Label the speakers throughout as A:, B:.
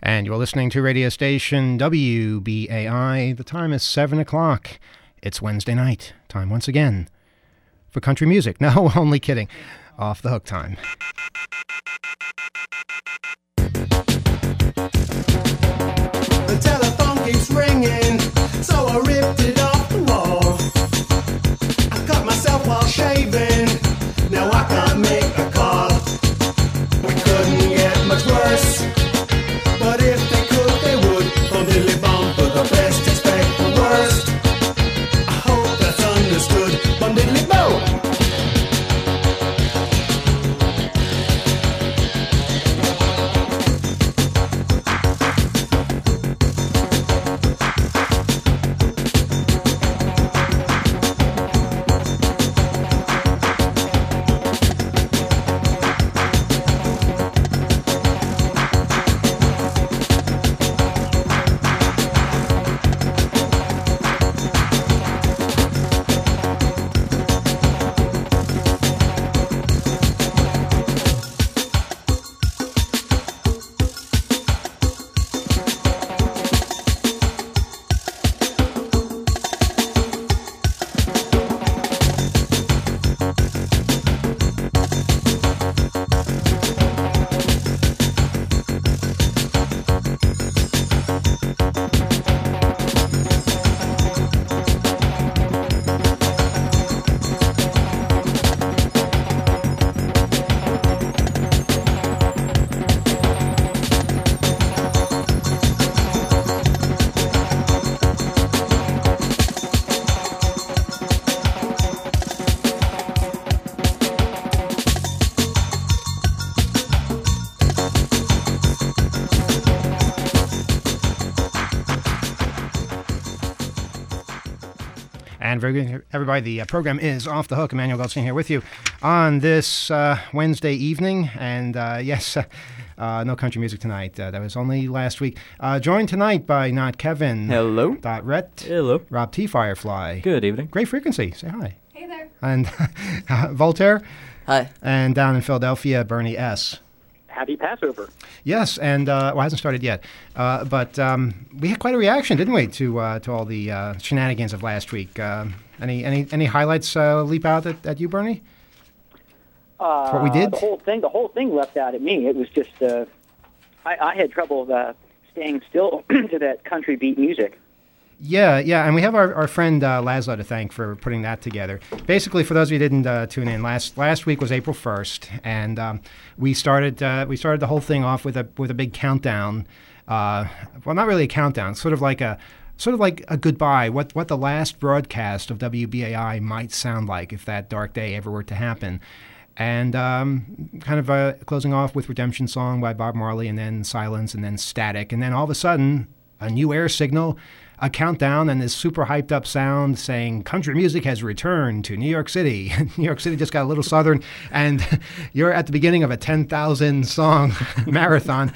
A: And you're listening to radio station WBAI. The time is 7 o'clock. It's Wednesday night. Time once again for country music. No, only kidding. Off the Hook time.
B: The telephone keeps ringing, so I ripped it off the wall. I cut myself while shaving, now I can't make a call. We couldn't get much worse, but if they could, they would. Bum diddly bum, for the best expect the worst. I hope that's understood. Bum diddly bum.
A: And very good, everybody. The program is Off the Hook. Emmanuel Goldstein here with you on this Wednesday evening. And yes, no country music tonight. That was only last week. Joined tonight by Not Kevin.
C: Hello.
A: Dot Rhett.
C: Hello.
A: Rob T. Firefly.
C: Good evening.
A: Great Frequency. Say hi.
D: Hey there.
A: And Voltaire.
E: Hi.
A: And down in Philadelphia, Bernie S.
F: Happy Passover.
A: Yes, and well, it hasn't started yet, but we had quite a reaction, didn't we, to all the shenanigans of last week? Any highlights leap out at you, Bernie? What we did?
F: The whole thing leapt out at me. It was just I had trouble staying still to that country beat music.
A: Yeah, and we have our friend Laszlo to thank for putting that together. Basically, for those of you who didn't tune in, last week was April 1st, and we started the whole thing off with a big countdown. Well, not really a countdown, sort of like a goodbye. What the last broadcast of WBAI might sound like if that dark day ever were to happen. And kind of closing off with Redemption Song by Bob Marley, and then Silence, and then Static, and then all of a sudden a new air signal, a countdown, and this super hyped up sound saying country music has returned to New York City. New York City just got a little southern, and you're at the beginning of a 10,000 song marathon.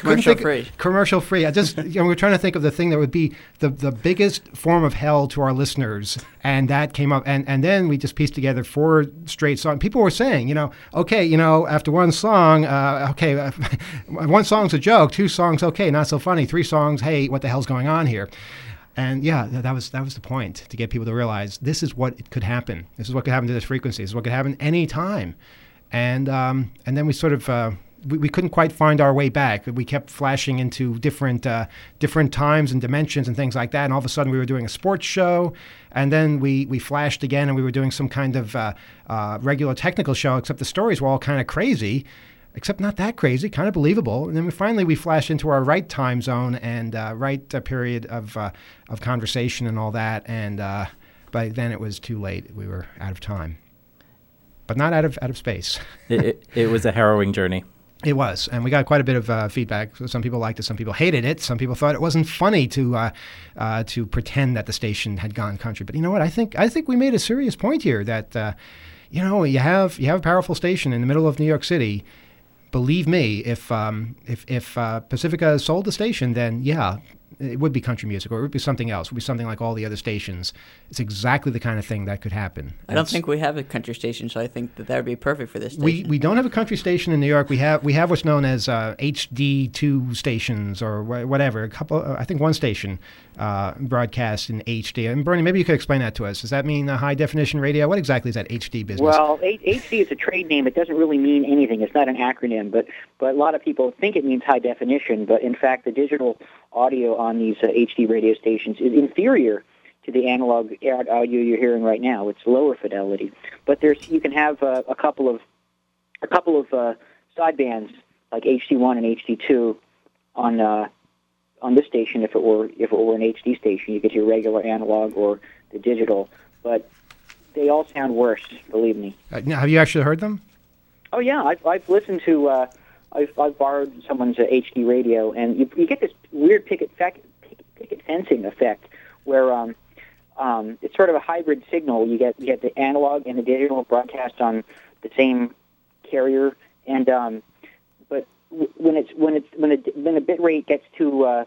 A: Commercial free. I just, we're trying to think of the thing that would be the biggest form of hell to our listeners, and that came up, and then we just pieced together 4 straight songs. People were saying, okay, after one song, okay, one song's a joke, 2 songs, okay, not so funny, 3 songs, hey, what the hell's going on here? And yeah, that was the point, to get people to realize this is what could happen. This is what could happen to this frequency. This is what could happen any time. And then we sort of we couldn't quite find our way back. We kept flashing into different times and dimensions and things like that. And all of a sudden, we were doing a sports show, and then we flashed again, and we were doing some kind of regular technical show. Except the stories were all kind of crazy. Except not that crazy, kind of believable. And then we flashed into our right time zone and right period of conversation and all that. And by then it was too late. We were out of time, but not out of space.
C: It was a harrowing journey.
A: It was, and we got quite a bit of feedback. So some people liked it, some people hated it, some people thought it wasn't funny to pretend that the station had gone country. But you know what? I think we made a serious point here that you have a powerful station in the middle of New York City. Believe me, if Pacifica sold the station, then yeah, it would be country music, or it would be something else. It would be something like all the other stations. It's exactly the kind of thing that could happen.
D: I don't think we have a country station, so I think that would be perfect for this station.
A: We don't have a country station in New York. We have what's known as HD2 stations or whatever. A couple, I think one station broadcasts in HD. And Bernie, maybe you could explain that to us. Does that mean high definition radio? What exactly is that HD business?
F: Well, HD is a trade name. It doesn't really mean anything. It's not an acronym, but a lot of people think it means high definition. But in fact, the digital audio on these HD radio stations is inferior to the analog audio you're hearing right now. It's lower fidelity. But you can have a couple of sidebands like HD1 and HD2 on this station. If it were an HD station, you could hear regular analog or the digital. But they all sound worse, believe me.
A: Now, have you actually heard them?
F: Oh yeah, I've listened to. I've borrowed someone's HD radio, and you get this weird picket fencing effect where it's sort of a hybrid signal. You get the analog and the digital broadcast on the same carrier, and but when the bit rate gets to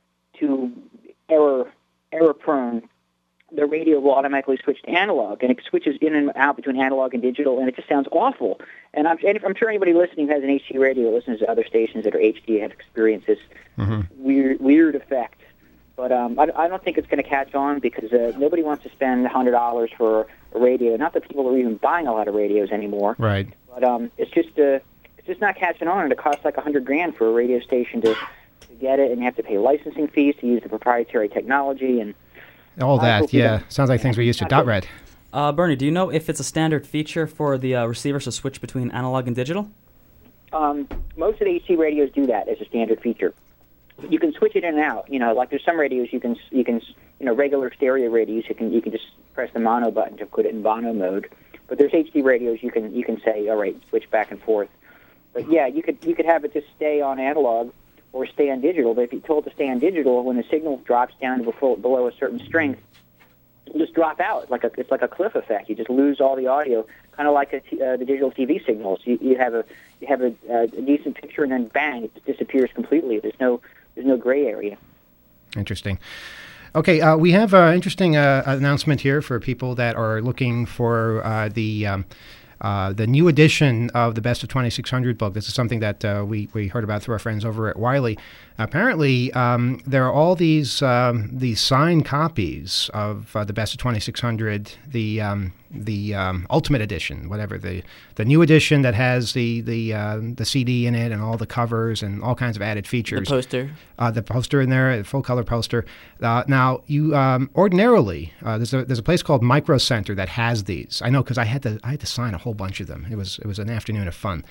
F: error prone, the radio will automatically switch to analog, and it switches in and out between analog and digital, and it just sounds awful. And I'm sure anybody listening who has an HD radio, listens to other stations that are HD, have experienced this weird effect. But I don't think it's going to catch on because nobody wants to spend $100 for a radio. Not that people are even buying a lot of radios anymore.
A: Right.
F: But it's just not catching on, and it costs like $100,000 for a radio station to get it, and you have to pay licensing fees to use the proprietary technology and
A: all that. Yeah, sounds like things we're used to. .Red.
E: Bernie, do you know if it's a standard feature for the receivers to switch between analog and digital?
F: Most of the HD radios do that as a standard feature. You can switch it in and out. Like there's some radios you can regular stereo radios you can just press the mono button to put it in mono mode. But there's HD radios you can say, all right, switch back and forth. But yeah, you could have it just stay on analog or stay on digital. But if you're told to stay on digital, when the signal drops down to below a certain strength, it'll just drop out. It's like a cliff effect. You just lose all the audio, kind of like the digital TV signals. You have a decent picture, and then bang, it just disappears completely. There's no gray area.
A: Interesting. Okay, we have an interesting announcement here for people that are looking for the new edition of the Best of 2600 book. This is something that we heard about through our friends over at Wiley. Apparently, there are all these signed copies of the Best of 2600, the Ultimate Edition, whatever, the new edition that has the CD in it and all the covers and all kinds of added features.
D: The
A: poster in there, a full color poster. Now, you ordinarily there's a place called Micro Center that has these. I know because I had to sign a whole bunch of them. It was an afternoon of fun,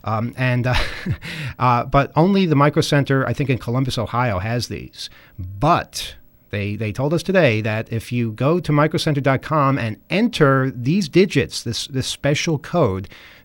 A: but only the Micro Center, I think, in Columbus, Ohio, has these. But They told us today that if you go to microcenter.com and enter these digits, this special code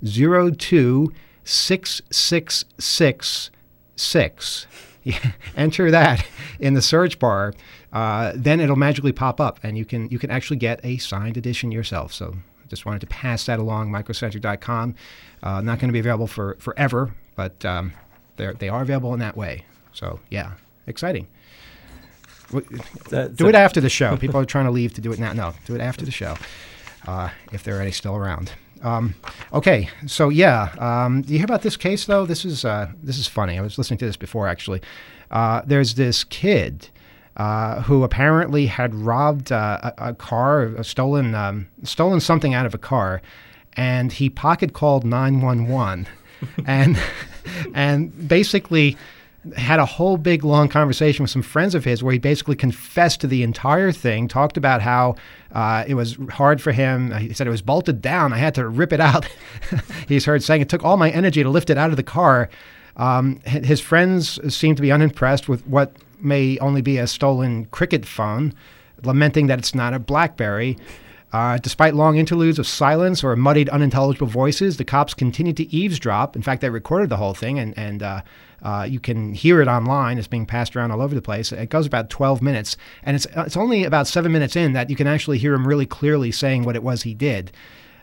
A: 0266666, enter that in the search bar, then it'll magically pop up, and you can actually get a signed edition yourself. So I just wanted to pass that along. Microcenter.com, not going to be available forever, but they are available in that way. So yeah, exciting. Do it after the show. People are trying to leave to do it now. No, do it after the show, if they're already still around. Okay, so yeah, do you hear about this case though? This is funny. I was listening to this before actually. There's this kid who apparently had robbed a car, stolen something out of a car, and he pocket called 911, and basically had a whole big long conversation with some friends of his where he basically confessed to the entire thing, talked about how it was hard for him. He said it was bolted down. I had to rip it out. He's heard saying it took all my energy to lift it out of the car. His friends seem to be unimpressed with what may only be a stolen cricket phone, lamenting that it's not a BlackBerry. Despite long interludes of silence or muddied, unintelligible voices, the cops continued to eavesdrop. In fact, they recorded the whole thing, and you can hear it online. It's being passed around all over the place. It goes about 12 minutes, and it's only about 7 minutes in that you can actually hear him really clearly saying what it was he did.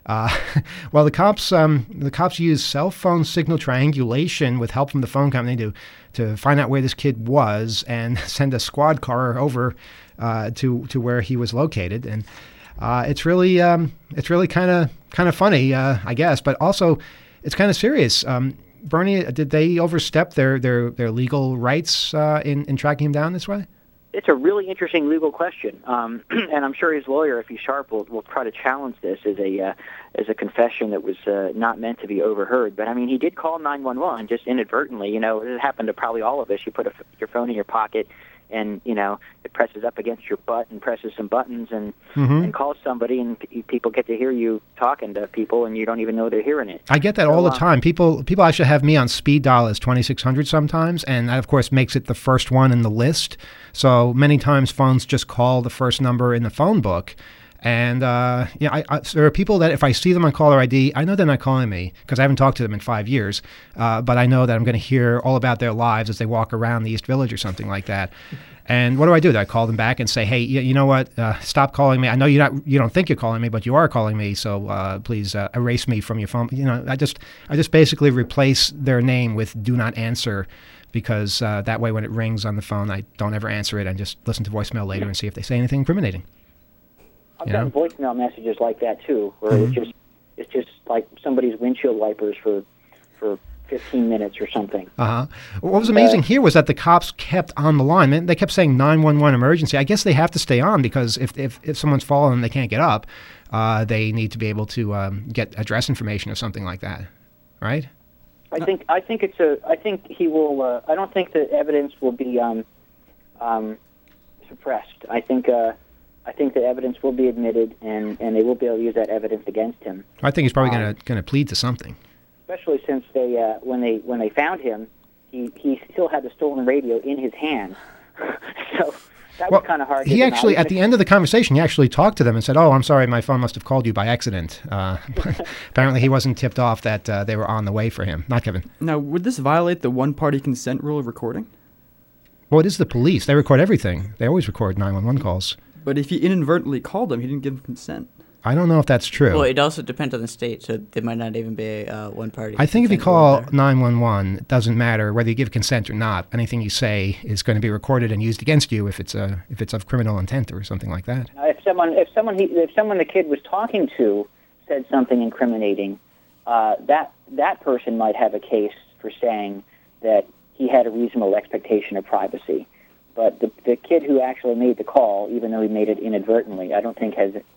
A: Uh, well, the cops use cell phone signal triangulation with help from the phone company to find out where this kid was and send a squad car over to where he was located. And it's really kind of funny, I guess, but also it's kind of serious. Bernie, did they overstep their legal rights in tracking him down this way?
F: It's a really interesting legal question, and I'm sure his lawyer, if he's sharp, will try to challenge this as a confession that was not meant to be overheard. But I mean, he did call 911 just inadvertently. You know, it happened to probably all of us. You put your phone in your pocket, and you know it presses up against your butt and presses some buttons and calls somebody, and people get to hear you talking to people, and you don't even know they're hearing it.
A: I get that all the time. People actually have me on speed dial as 2600 sometimes, and that of course makes it the first one in the list. So many times phones just call the first number in the phone book. And there are people that if I see them on caller ID, I know they're not calling me because I haven't talked to them in 5 years. But I know that I'm going to hear all about their lives as they walk around the East Village or something like that. And what do? I call them back and say, hey, you know what? Stop calling me. I know you don't think you're calling me, but you are calling me. So please erase me from your phone. You know, I just basically replace their name with do not answer. Because that way when it rings on the phone, I don't ever answer it and just listen to voicemail later and see if they say anything incriminating.
F: I've gotten voicemail messages like that too, where it's just like somebody's windshield wipers for 15 minutes or something.
A: What was amazing here was that the cops kept on the line. They kept saying 911 emergency. I guess they have to stay on because if someone's fallen and they can't get up, they need to be able to get address information or something like that, right?
F: I think he will. I don't think the evidence will be suppressed. I think the evidence will be admitted, and they will be able to use that evidence against him.
A: I think he's probably going to plead to something.
F: Especially since they when they found him, he still had the stolen radio in his hand. So that was kind of hard.
A: He actually, at the end of the conversation, he actually talked to them and said, "Oh, I'm sorry, my phone must have called you by accident." Apparently, he wasn't tipped off that they were on the way for him. Not Kevin.
E: Now, would this violate the one-party consent rule of recording?
A: Well, it is the police. They record everything. They always record 911 calls.
E: But if he inadvertently called them, he didn't give consent.
A: I don't know if that's true.
D: Well, it also depends on the state, so there might not even be one party.
A: I think if you call 911, it doesn't matter whether you give consent or not. Anything you say is going to be recorded and used against you if it's of criminal intent or something like that.
F: If someone the kid was talking to said something incriminating, that person might have a case for saying that he had a reasonable expectation of privacy. But the kid who actually made the call, even though he made it inadvertently, I don't think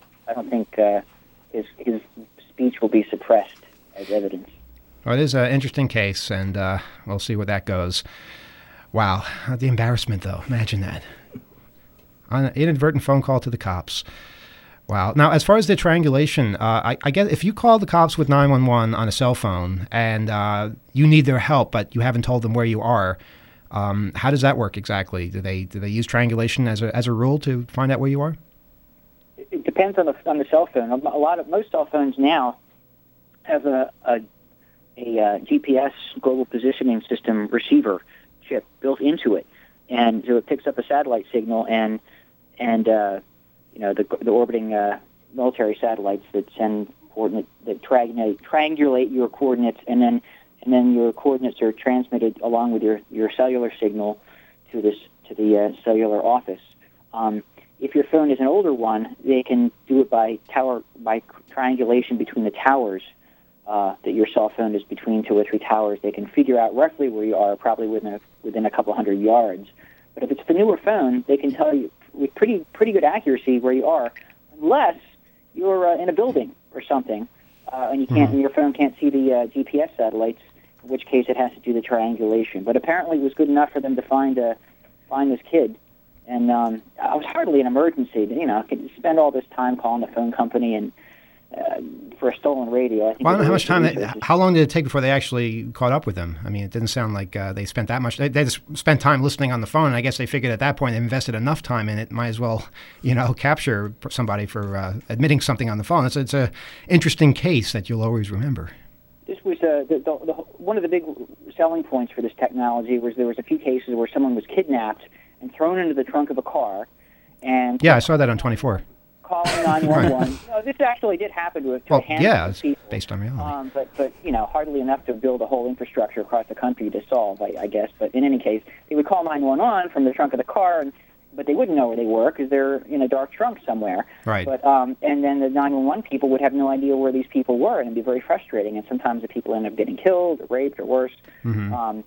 F: his speech will be suppressed as evidence.
A: Well, it is an interesting case, and we'll see where that goes. Wow, the embarrassment, though. Imagine that. An inadvertent phone call to the cops. Wow. Now, as far as the triangulation, I guess if you call the cops with 911 on a cell phone and you need their help, but you haven't told them where you are, how does that work exactly? Do they use triangulation as a rule to find out where you are?
F: It depends on the cell phone. Most cell phones now have a GPS global positioning system receiver chip built into it, and so it picks up a satellite signal and the orbiting military satellites that send coordinate that triangulate your coordinates, and then your coordinates are transmitted along with your cellular signal to the cellular office. If your phone is an older one, they can do it by triangulation between the towers that your cell phone is between 2 or 3 towers. They can figure out roughly where you are, probably within a couple hundred yards. But if it's the newer phone, they can tell you with pretty good accuracy where you are, unless you're in a building or something, and you can't, and your phone can't see the GPS satellites. In which case, it has to do the triangulation. But apparently, it was good enough for them to find this kid. And it was hardly an emergency. I could spend all this time calling the phone company and for a stolen radio. I think.
A: Well, I don't know how much time. How long did it take before they actually caught up with them? I mean, it didn't sound like they spent that much. They just spent time listening on the phone. And I guess they figured at that point they invested enough time in it. Might as well, capture somebody for admitting something on the phone. It's an interesting case that you'll always remember.
F: This was one of the big selling points for this technology was there was a few cases where someone was kidnapped and thrown into the trunk of a car, and
A: yeah, I saw that on 24.
F: calling 911. No, this actually did happen to a handful of people.
A: It's based on reality.
F: But hardly enough to build a whole infrastructure across the country to solve, I guess. But in any case, they would call 911 from the trunk of the car, but they wouldn't know where they were because they're in a dark trunk somewhere.
A: Right.
F: But and then the 911 people would have no idea where these people were, and it'd be very frustrating. And sometimes the people end up getting killed or raped or worse.
A: Mm-hmm.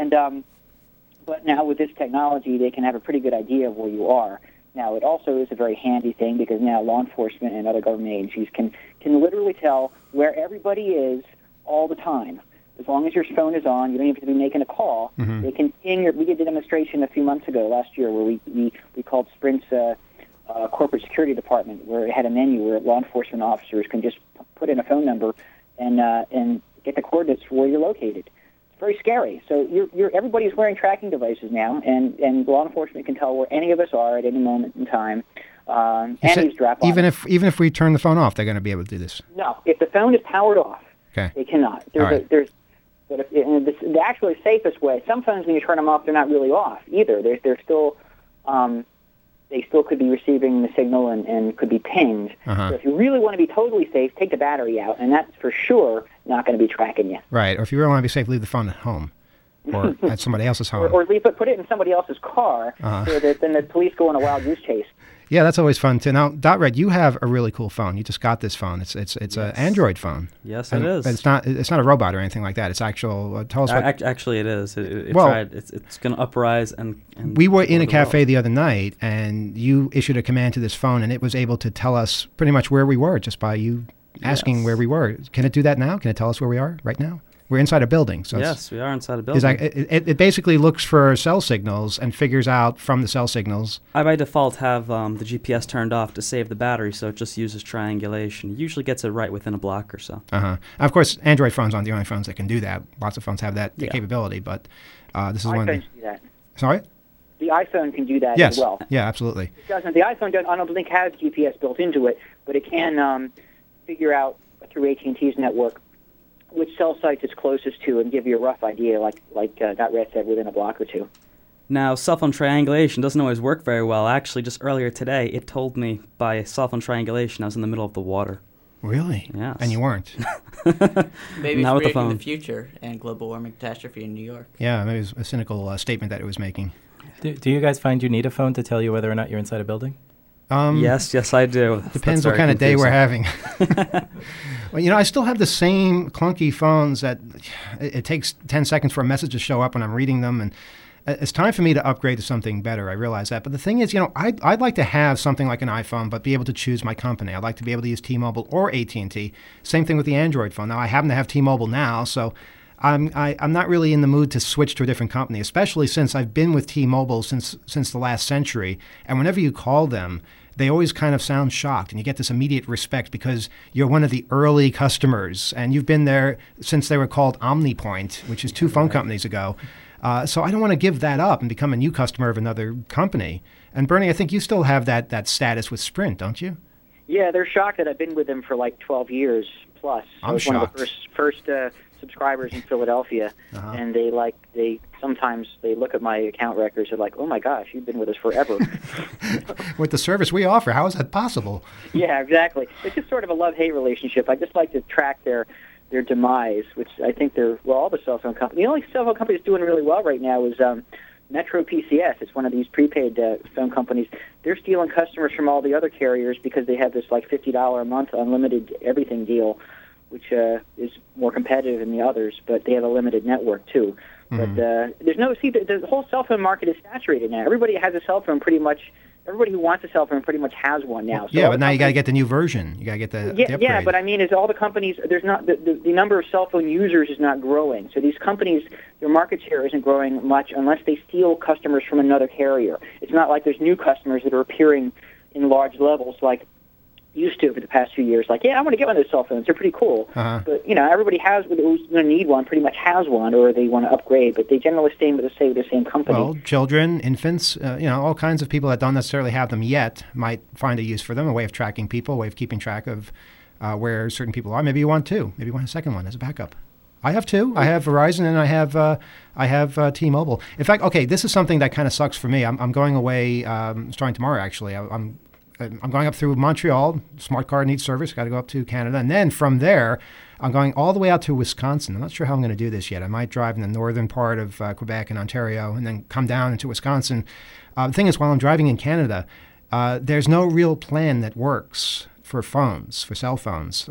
F: But now with this technology, they can have a pretty good idea of where you are. Now, it also is a very handy thing because now law enforcement and other government agencies can literally tell where everybody is all the time. As long as your phone is on, you don't even have to be making a call.
A: Mm-hmm.
F: They can ping we did a demonstration a few months ago, last year, where we called Sprint's corporate security department, where it had a menu where law enforcement officers can just put in a phone number and get the coordinates for where you're located. Very scary. So everybody's wearing tracking devices now, and law enforcement can tell where any of us are at any moment in time. And eavesdrop on
A: even if we turn the phone off, they're going to be able to do this.
F: No, if the phone is powered off, they cannot. But the actually safest way. Some phones, when you turn them off, they're not really off either. They're still they still could be receiving the signal and could be pinged.
A: Uh-huh.
F: So if you really want to be totally safe, take the battery out, and that's for sure not going to be tracking you.
A: Right. Or if you really want to be safe, leave the phone at home or at somebody else's home.
F: Or put it in somebody else's car so that then the police go on a wild goose chase.
A: Yeah, that's always fun too. Now, .Red, you have a really cool phone. You just got this phone. It's an Android phone.
E: Yes, it is.
A: It's not a robot or anything like that. It's actual. Tell us what.
E: Actually, it is. It's going to uprise and.
A: We were in a cafe the other night, and you issued a command to this phone, and it was able to tell us pretty much where we were just by you asking where we were. Can it do that now? Can it tell us where we are right now? We're inside a building. So
E: yes, we are inside a building.
A: It basically looks for cell signals and figures out from the cell signals.
E: I, by default, have the GPS turned off to save the battery, so it just uses triangulation. It usually gets it right within a block or so.
A: Of course, Android phones aren't the only phones that can do that. Lots of phones have that capability, but this is one of the...
F: do that.
A: Sorry?
F: The iPhone can do that as well.
A: Yeah, absolutely.
F: It doesn't. The iPhone I don't think has GPS built into it, but it can figure out through AT&T's network which cell sites it's closest to and give you a rough idea, like .Red said, within a block or two.
E: Now, cell phone triangulation doesn't always work very well. Actually, just earlier today, it told me by cell phone triangulation I was in the middle of the water.
A: Really?
E: Yes.
A: And you weren't?
D: Maybe
E: Not
D: it's
E: with the
D: predicting
E: phone.
D: the future and global warming catastrophe in New York.
A: Yeah, maybe it was a cynical statement that it was making.
C: Do you guys find you need a phone to tell you whether or not you're inside a building?
E: Yes, I do.
A: Depends what kind of day we're having. Well, I still have the same clunky phones that it takes 10 seconds for a message to show up when I'm reading them, and it's time for me to upgrade to something better. I realize that. But the thing is, I'd like to have something like an iPhone, but be able to choose my company. I'd like to be able to use T-Mobile or AT&T. Same thing with the Android phone. Now, I happen to have T-Mobile now, so I'm not really in the mood to switch to a different company, especially since I've been with T-Mobile since the last century. And whenever you call them, they always kind of sound shocked, and you get this immediate respect because you're one of the early customers, and you've been there since they were called OmniPoint, which is 2 phone companies ago. So I don't want to give that up and become a new customer of another company. And Bernie, I think you still have that status with Sprint, don't you?
F: Yeah, they're shocked that I've been with them for like 12 years plus.
A: I'm
F: I was
A: shocked.
F: one of the first subscribers in Philadelphia, and they sometimes look at my account records and they're like, oh my gosh, you've been with us forever.
A: With the service we offer, how is that possible?
F: Yeah, exactly. It's just sort of a love-hate relationship. I just like to track their demise, which I think all the cell phone companies. The only cell phone company that's doing really well right now is Metro PCS. It's one of these prepaid phone companies. They're stealing customers from all the other carriers because they have this like $50 a month unlimited everything deal, which is more competitive than the others, but they have a limited network too. But there's the whole cell phone market is saturated now. Everybody has a cell phone pretty much. Everybody who wants a cell phone pretty much has one now. So
A: yeah, but now you got to get the new version. You got to get the upgrade.
F: Yeah, but I mean, is all the companies? There's not the number of cell phone users is not growing. So these companies, their market share isn't growing much unless they steal customers from another carrier. It's not like there's new customers that are appearing in large levels like used to for the past few years. Like, yeah, I want to get one of those cell phones. They're pretty cool. But everybody who's going to need one pretty much has one, or they want to upgrade. But they generally stay with the same company.
A: Well, children, infants, all kinds of people that don't necessarily have them yet might find a use for them, a way of tracking people, a way of keeping track of where certain people are. Maybe you want 2. Maybe you want a second one as a backup. I have 2. I have Verizon and I have T-Mobile. In fact, okay, this is something that kind of sucks for me. I'm going away starting tomorrow. Actually, I'm I'm going up through Montreal. Smart car needs service. Got to go up to Canada, and then from there, I'm going all the way out to Wisconsin. I'm not sure how I'm going to do this yet. I might drive in the northern part of Quebec and Ontario, and then come down into Wisconsin. The thing is, while I'm driving in Canada, there's no real plan that works for phones, for cell phones.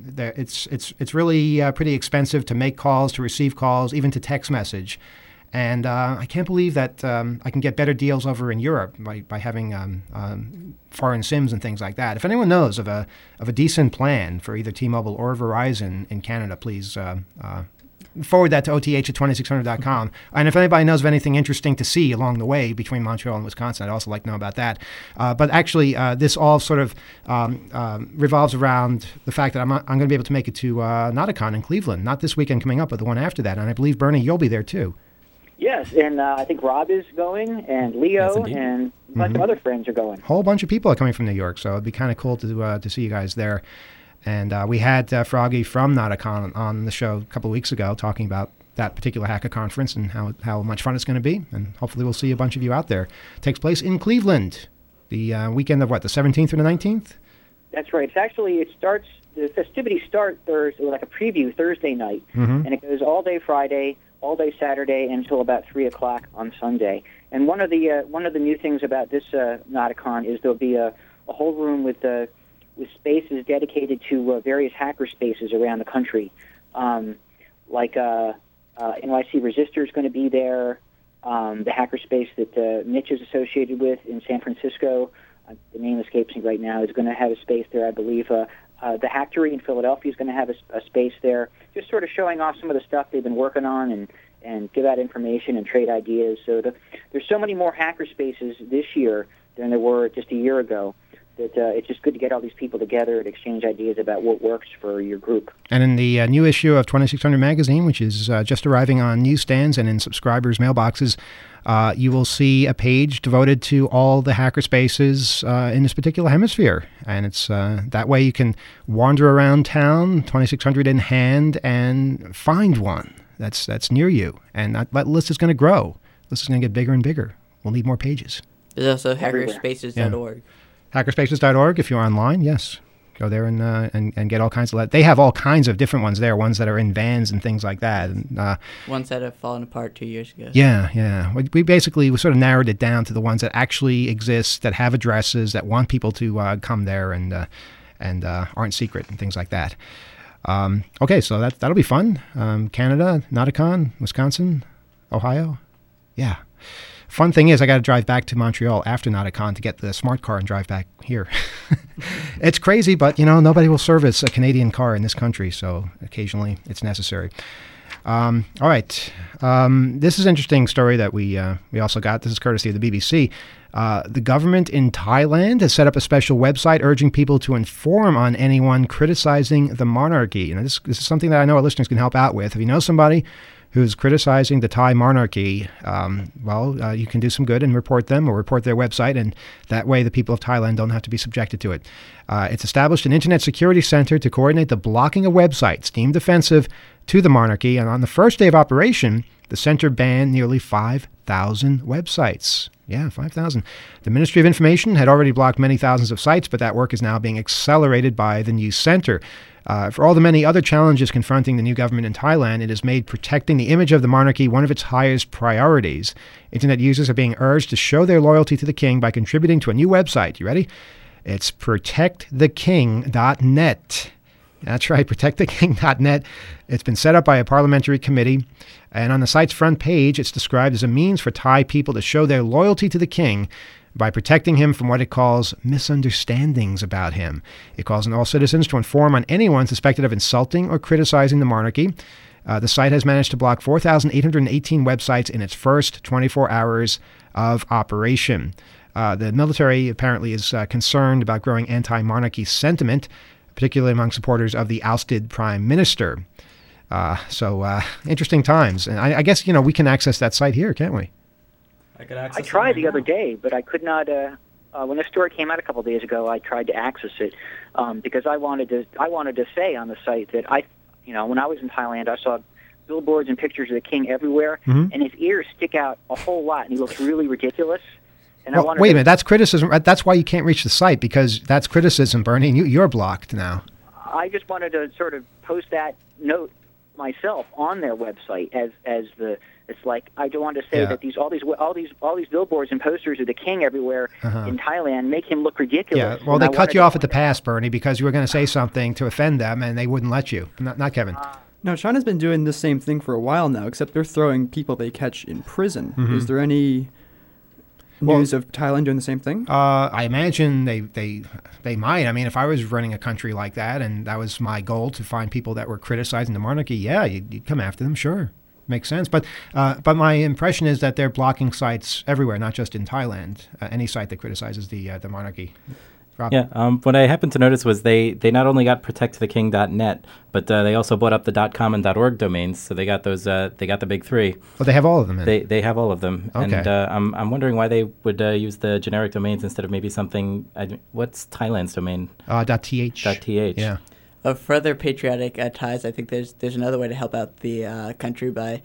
A: It's really pretty expensive to make calls, to receive calls, even to text message. And I can't believe that I can get better deals over in Europe by having foreign SIMs and things like that. If anyone knows of a decent plan for either T-Mobile or Verizon in Canada, please forward that to oth@2600.com. And if anybody knows of anything interesting to see along the way between Montreal and Wisconsin, I'd also like to know about that. But actually, this all sort of revolves around the fact that I'm going to be able to make it to Nauticon in Cleveland, not this weekend coming up, but the one after that. And I believe, Bernie, you'll be there too.
F: Yes, and I think Rob is going, and Leo,
C: Yes,
F: and a bunch of other friends are going.
A: A whole bunch of people are coming from New York, so it'd be kind of cool to see you guys there. And we had Froggy from Nauticon on the show a couple of weeks ago talking about that particular hacker conference and how much fun it's going to be. And hopefully we'll see a bunch of you out there. It takes place in Cleveland, the weekend of the 17th through the 19th?
F: That's right. The festivities start Thursday, like a preview Thursday night, and it goes all day Friday, all day Saturday until about 3 o'clock on Sunday. And one of the new things about this Nauticon is there'll be a whole room with spaces dedicated to various hacker spaces around the country. Like NYC Resistor is going to be there, the hacker space that Mitch is associated with in San Francisco, the name escapes me right now, is going to have a space there, I believe. The Hactory in Philadelphia is going to have a space there, just sort of showing off some of the stuff they've been working on and give out information and trade ideas. So there's so many more hacker spaces this year than there were just a year ago. That it's just good to get all these people together and exchange ideas about what works for your group.
A: And in the new issue of 2600 Magazine, which is just arriving on newsstands and in subscribers' mailboxes, you will see a page devoted to all the hacker spaces in this particular hemisphere. And it's that way you can wander around town, 2600 in hand, and find one that's near you. And that list is going to grow. The list is going to get bigger and bigger. We'll need more pages.
D: There's also hackerspaces.org.
A: Hackerspaces.org, if you're online, yes. Go there and get all kinds of that. They have all kinds of different ones there, ones that are in vans and things like that. And,
D: ones that have fallen apart 2 years ago.
A: Yeah. We sort of narrowed it down to the ones that actually exist, that have addresses, that want people to come there and aren't secret and things like that. Okay, so that'll be fun. Canada, Nauticon, Wisconsin, Ohio. Yeah. Fun thing is, I got to drive back to Montreal after Nauticon to get the smart car and drive back here. It's crazy, but, nobody will service a Canadian car in this country, so occasionally it's necessary. All right. This is an interesting story that we also got. This is courtesy of the BBC. The government in Thailand has set up a special website urging people to inform on anyone criticizing the monarchy. And this is something that I know our listeners can help out with. If you know somebody who's criticizing the Thai monarchy, you can do some good and report them or report their website, and that way the people of Thailand don't have to be subjected to it. It's established an Internet Security Center to coordinate the blocking of websites deemed offensive to the monarchy, and on the first day of operation, the center banned nearly 5,000 websites. Yeah, 5,000. The Ministry of Information had already blocked many thousands of sites, but that work is now being accelerated by the new center. For all the many other challenges confronting the new government in Thailand, it has made protecting the image of the monarchy one of its highest priorities. Internet users are being urged to show their loyalty to the king by contributing to a new website. You ready? It's protecttheking.net. That's right, protecttheking.net. It's been set up by a parliamentary committee, and on the site's front page, it's described as a means for Thai people to show their loyalty to the king by protecting him from what it calls misunderstandings about him. It calls on all citizens to inform on anyone suspected of insulting or criticizing the monarchy. The site has managed to block 4,818 websites in its first 24 hours of operation. The military apparently is concerned about growing anti-monarchy sentiment, particularly among supporters of the ousted prime minister. So interesting times. And I guess, we can access that site here, can't we?
F: I tried the other day, but I could not. When the story came out a couple of days ago, I tried to access it because I wanted to say on the site that when I was in Thailand, I saw billboards and pictures of the king everywhere, and his ears stick out a whole lot, and he looks really ridiculous. And I
A: Well,
F: wanted
A: wait a
F: to-
A: minute, that's criticism. That's why you can't reach the site, because that's criticism, Bernie, and you're blocked now.
F: I just wanted to sort of post that note myself on their website as the it's like I don't want to say
A: Yeah.
F: that all these billboards and posters of the king everywhere
A: Uh-huh.
F: in Thailand make him look ridiculous.
A: Yeah, well,
F: And
A: they
F: I
A: cut
F: wanted
A: you
F: to
A: off at the
F: point that out.
A: pass, Bernie, because you were going to say something to offend them, and they wouldn't let you. Not Kevin.
G: No, China's been doing the same thing for a while now, except they're throwing people they catch in prison.
A: Mhm.
G: Is there any
A: Well-
G: news of Thailand doing the same thing?
A: I imagine they might. I mean, if I was running a country like that, and that was my goal to find people that were criticizing the monarchy, yeah, you'd come after them, sure. Makes sense. But my impression is that they're blocking sites everywhere, not just in Thailand. Any site that criticizes the monarchy. Rob?
C: Yeah, what I happened to notice was they not only got protecttheking.net, but they also bought up the .com and .org domains. So they got those. They got the big three.
A: Well, they have all of them.
C: They have all of them.
A: Okay.
C: And I'm wondering why they would use the generic domains instead of maybe something. What's Thailand's domain?
A: .th.
C: .th.
A: Yeah.
D: For other patriotic ties, I think there's another way to help out the country by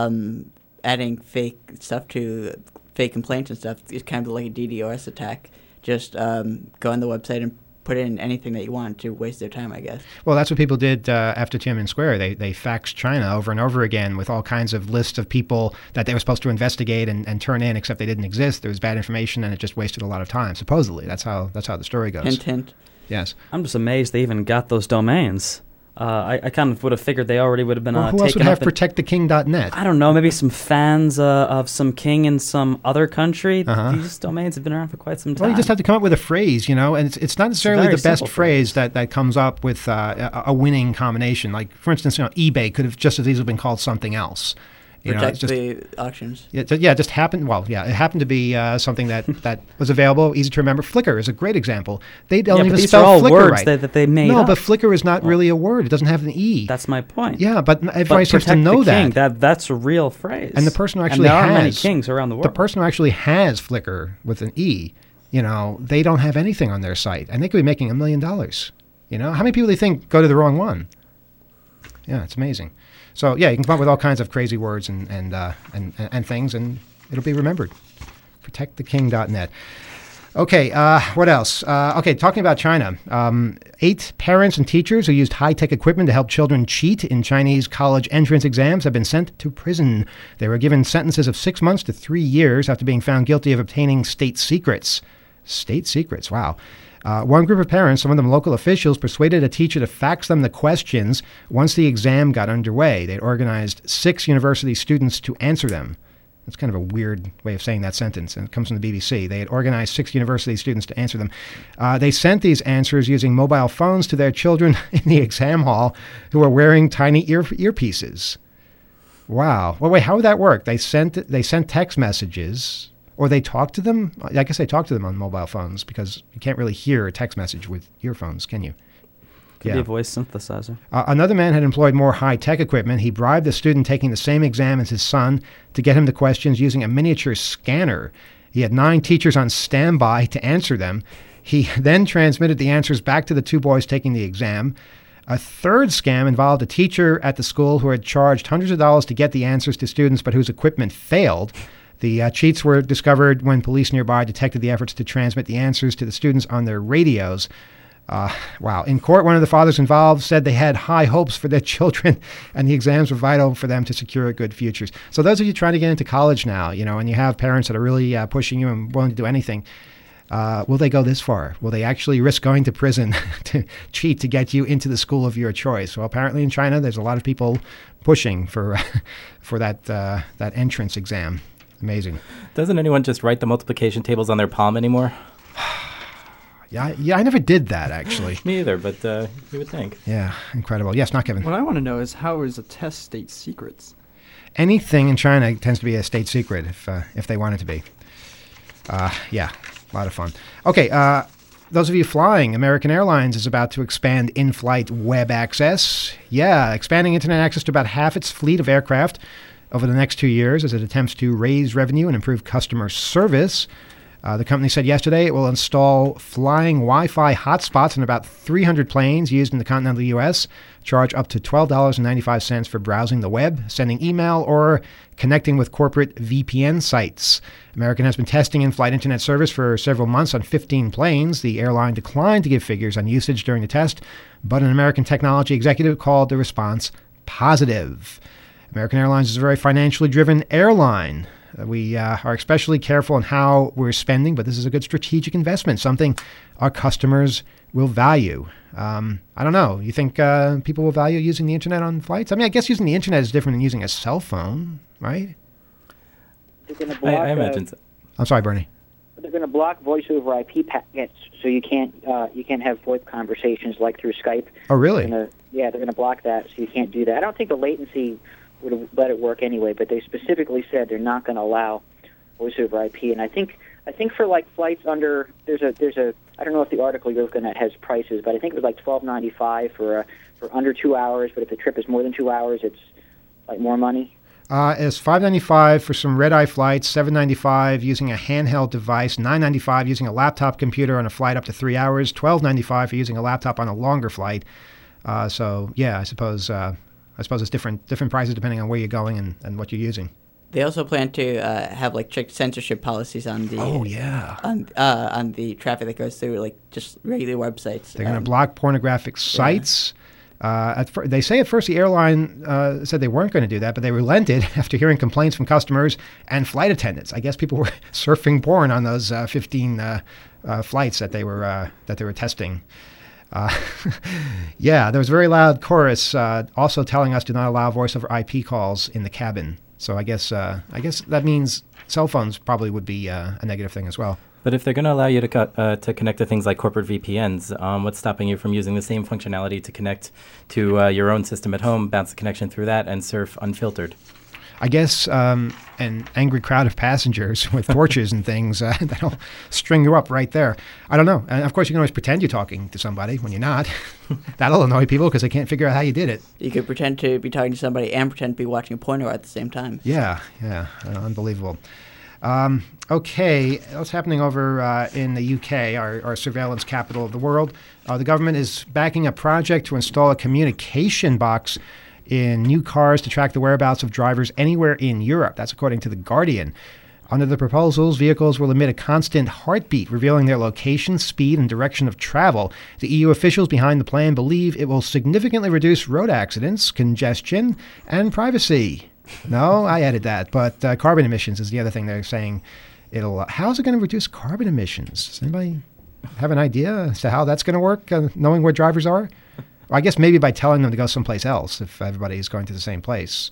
D: adding fake stuff to fake complaints and stuff. It's kind of like a DDoS attack. Just go on the website and put in anything that you want to waste their time, I guess.
A: Well, that's what people did after Tiananmen Square. They faxed China over and over again with all kinds of lists of people that they were supposed to investigate and turn in, except they didn't exist. There was bad information, and it just wasted a lot of time. Supposedly, that's how the story goes.
D: Hint, hint.
A: Yes.
E: I'm just amazed they even got those domains. I kind of would have figured they already would have been
A: Well, who else would
E: taken
A: have
E: up.
A: protecttheking.net?
E: I don't know, maybe some fans of some king in some other country.
A: Uh-huh.
E: These domains have been around for quite some time.
A: Well, you just have to come up with a phrase, and it's not necessarily
E: very
A: the best
E: simple
A: phrase that comes up with a winning combination. Like, for instance, eBay could have just as easily been called something else.
D: Protect
A: it's just,
D: the auctions.
A: it just happened. Well, yeah, it happened to be something that was available, easy to remember. Flickr is a great example. They don't
E: Yeah,
A: even
E: but these
A: spell
E: are all
A: Flickr
E: words
A: right.
E: that they made
A: No,
E: up.
A: but Flickr is not really a word. It doesn't have an E.
E: That's my point.
A: Yeah, but
E: But
A: everybody seems to
E: protect
A: know
E: the king,
A: that.
E: that's a real phrase.
A: And the person who
E: And
A: actually
E: there are many
A: has
E: kings around the world.
A: The person who actually has Flickr with an E, they don't have anything on their site, and they could be making $1 million. How many people do you think go to the wrong one? Yeah, it's amazing. So yeah, you can come up with all kinds of crazy words and things, and it'll be remembered. Protecttheking.net. Okay, what else? Okay, talking about China. 8 parents and teachers who used high-tech equipment to help children cheat in Chinese college entrance exams have been sent to prison. They were given sentences of 6 months to 3 years after being found guilty of obtaining state secrets. State secrets, wow. One group of parents, some of them local officials, persuaded a teacher to fax them the questions once the exam got underway. They'd organized 6 university students to answer them. That's kind of a weird way of saying that sentence, and it comes from the BBC. They had organized 6 university students to answer them. They sent these answers using mobile phones to their children in the exam hall who were wearing tiny earpieces. Wow. Well, wait, how would that work? They sent text messages, or they talked to them? I guess they talked to them on mobile phones, because you can't really hear a text message with earphones, can you?
E: Could be a voice synthesizer.
A: Another man had employed more high-tech equipment. He bribed a student taking the same exam as his son to get him the questions using a miniature scanner. He had 9 teachers on standby to answer them. He then transmitted the answers back to the 2 boys taking the exam. A third scam involved a teacher at the school who had charged hundreds of dollars to get the answers to students, but whose equipment failed. The cheats were discovered when police nearby detected the efforts to transmit the answers to the students on their radios. Wow. In court, one of the fathers involved said they had high hopes for their children, and the exams were vital for them to secure good futures. So those of you trying to get into college now, and you have parents that are really pushing you and willing to do anything, will they go this far? Will they actually risk going to prison to cheat to get you into the school of your choice? Well, apparently in China, there's a lot of people pushing for that entrance exam. Amazing.
C: Doesn't anyone just write the multiplication tables on their palm anymore?
A: Yeah, I never did that, actually.
C: Me either, but you would think.
A: Yeah, incredible. Yes, not Kevin.
G: What I want to know is, how is a test state secrets?
A: Anything in China tends to be a state secret if they want it to be. Yeah, a lot of fun. Okay, those of you flying, American Airlines is about to expand in-flight web access. Yeah, expanding internet access to about half its fleet of aircraft over the next 2 years as it attempts to raise revenue and improve customer service. The company said yesterday it will install flying Wi-Fi hotspots in about 300 planes used in the continental U.S., charge up to $12.95 for browsing the web, sending email, or connecting with corporate VPN sites. American has been testing in-flight internet service for several months on 15 planes. The airline declined to give figures on usage during the test, but an American technology executive called the response positive. American Airlines is a very financially driven airline. We are especially careful in how we're spending, but this is a good strategic investment, something our customers will value. I don't know. You think people will value using the internet on flights? I mean, I guess using the internet is different than using a cell phone, right?
F: They're going to block.
C: I imagine so.
A: I'm sorry, Bernie.
F: They're going to block voice over IP packets, so you can't have VoIP conversations like through Skype.
A: Oh, really?
F: They're going to block that, so you can't do that. I don't think the latency would have let it work anyway, but they specifically said they're not going to allow voice over IP. And I think for like flights under there's a I don't know if the article you're looking at has prices, but I think it was like $12.95 for under 2 hours. But if the trip is more than 2 hours, it's like more money.
A: It's $5.95 for some red-eye flights, $7.95 using a handheld device, $9.95 using a laptop computer on a flight up to 3 hours, $12.95 for using a laptop on a longer flight. So yeah, I suppose it's different prices depending on where you're going and what you're using.
D: They also plan to have like strict censorship policies on the on the traffic that goes through like just regular websites.
A: They're going to block pornographic sites. They say at first the airline said they weren't going to do that, but they relented after hearing complaints from customers and flight attendants. I guess people were surfing porn on those 15 flights that they were testing. Yeah, there was a very loud chorus also telling us to not allow voice over IP calls in the cabin. So I guess that means cell phones probably would be a negative thing as well.
C: But if they're going to allow you to connect to things like corporate VPNs, what's stopping you from using the same functionality to connect to your own system at home, bounce the connection through that, and surf unfiltered?
A: I guess an angry crowd of passengers with torches and things that'll string you up right there. I don't know. And of course, you can always pretend you're talking to somebody when you're not. That'll annoy people because they can't figure out how you did it.
D: You could pretend to be talking to somebody and pretend to be watching a porno at the same time.
A: Yeah, unbelievable. Okay, what's happening over in the UK, our surveillance capital of the world? The government is backing a project to install a communication box in new cars to track the whereabouts of drivers anywhere in Europe. That's according to The Guardian. Under the proposals, vehicles will emit a constant heartbeat, revealing their location, speed, and direction of travel. The EU officials behind the plan believe it will significantly reduce road accidents, congestion, and privacy. No, I added that, but carbon emissions is the other thing they're saying. How's it going to reduce carbon emissions? Does anybody have an idea as to how that's going to work, knowing where drivers are? Well, I guess maybe by telling them to go someplace else if everybody is going to the same place.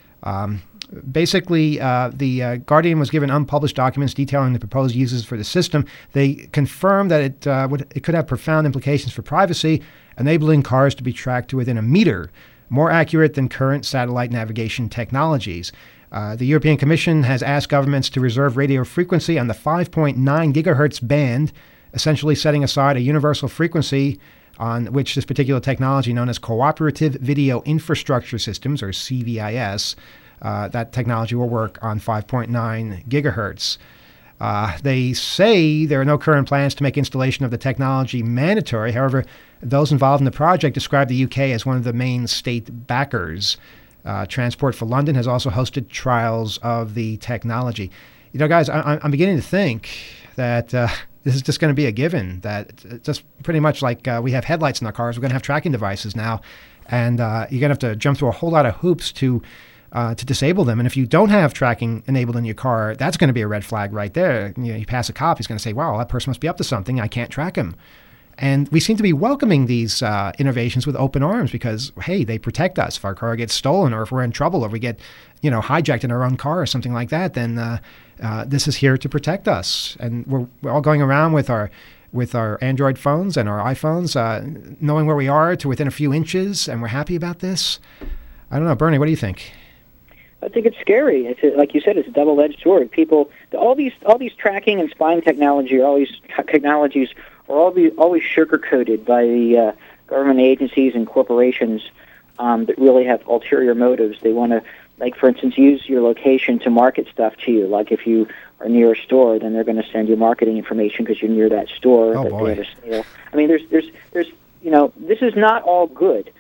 A: Basically, the Guardian was given unpublished documents detailing the proposed uses for the system. They confirmed that it could have profound implications for privacy, enabling cars to be tracked to within a meter, more accurate than current satellite navigation technologies. The European Commission has asked governments to reserve radio frequency on the 5.9 gigahertz band, essentially setting aside a universal frequency on which this particular technology, known as Cooperative Video Infrastructure Systems, or CVIS, that technology will work on 5.9 gigahertz. They say there are no current plans to make installation of the technology mandatory. However, those involved in the project describe the UK as one of the main state backers. Transport for London has also hosted trials of the technology. You know, guys, I'm beginning to think that this is just going to be a given, that just pretty much like we have headlights in our cars, we're going to have tracking devices now, and you're going to have to jump through a whole lot of hoops to disable them. And if you don't have tracking enabled in your car, that's going to be a red flag right there. You pass a cop, he's going to say, wow, that person must be up to something. I can't track him. And we seem to be welcoming these innovations with open arms because, hey, they protect us. If our car gets stolen or if we're in trouble or we get, hijacked in our own car or something like that, then this is here to protect us. And we're all going around with our Android phones and our iPhones, knowing where we are to within a few inches, and we're happy about this. I don't know, Bernie, what do you think?
F: I think it's scary. Like you said, it's a double-edged sword. People, all these tracking and spying technology, all these technologies are always sugar-coated by the government agencies and corporations that really have ulterior motives. They want to like for instance, use your location to market stuff to you. Like if you are near a store, then they're going to send you marketing information because you're near that store.
A: Oh,
F: that
A: boy.
F: They have a sale. I mean, there's this is not all good.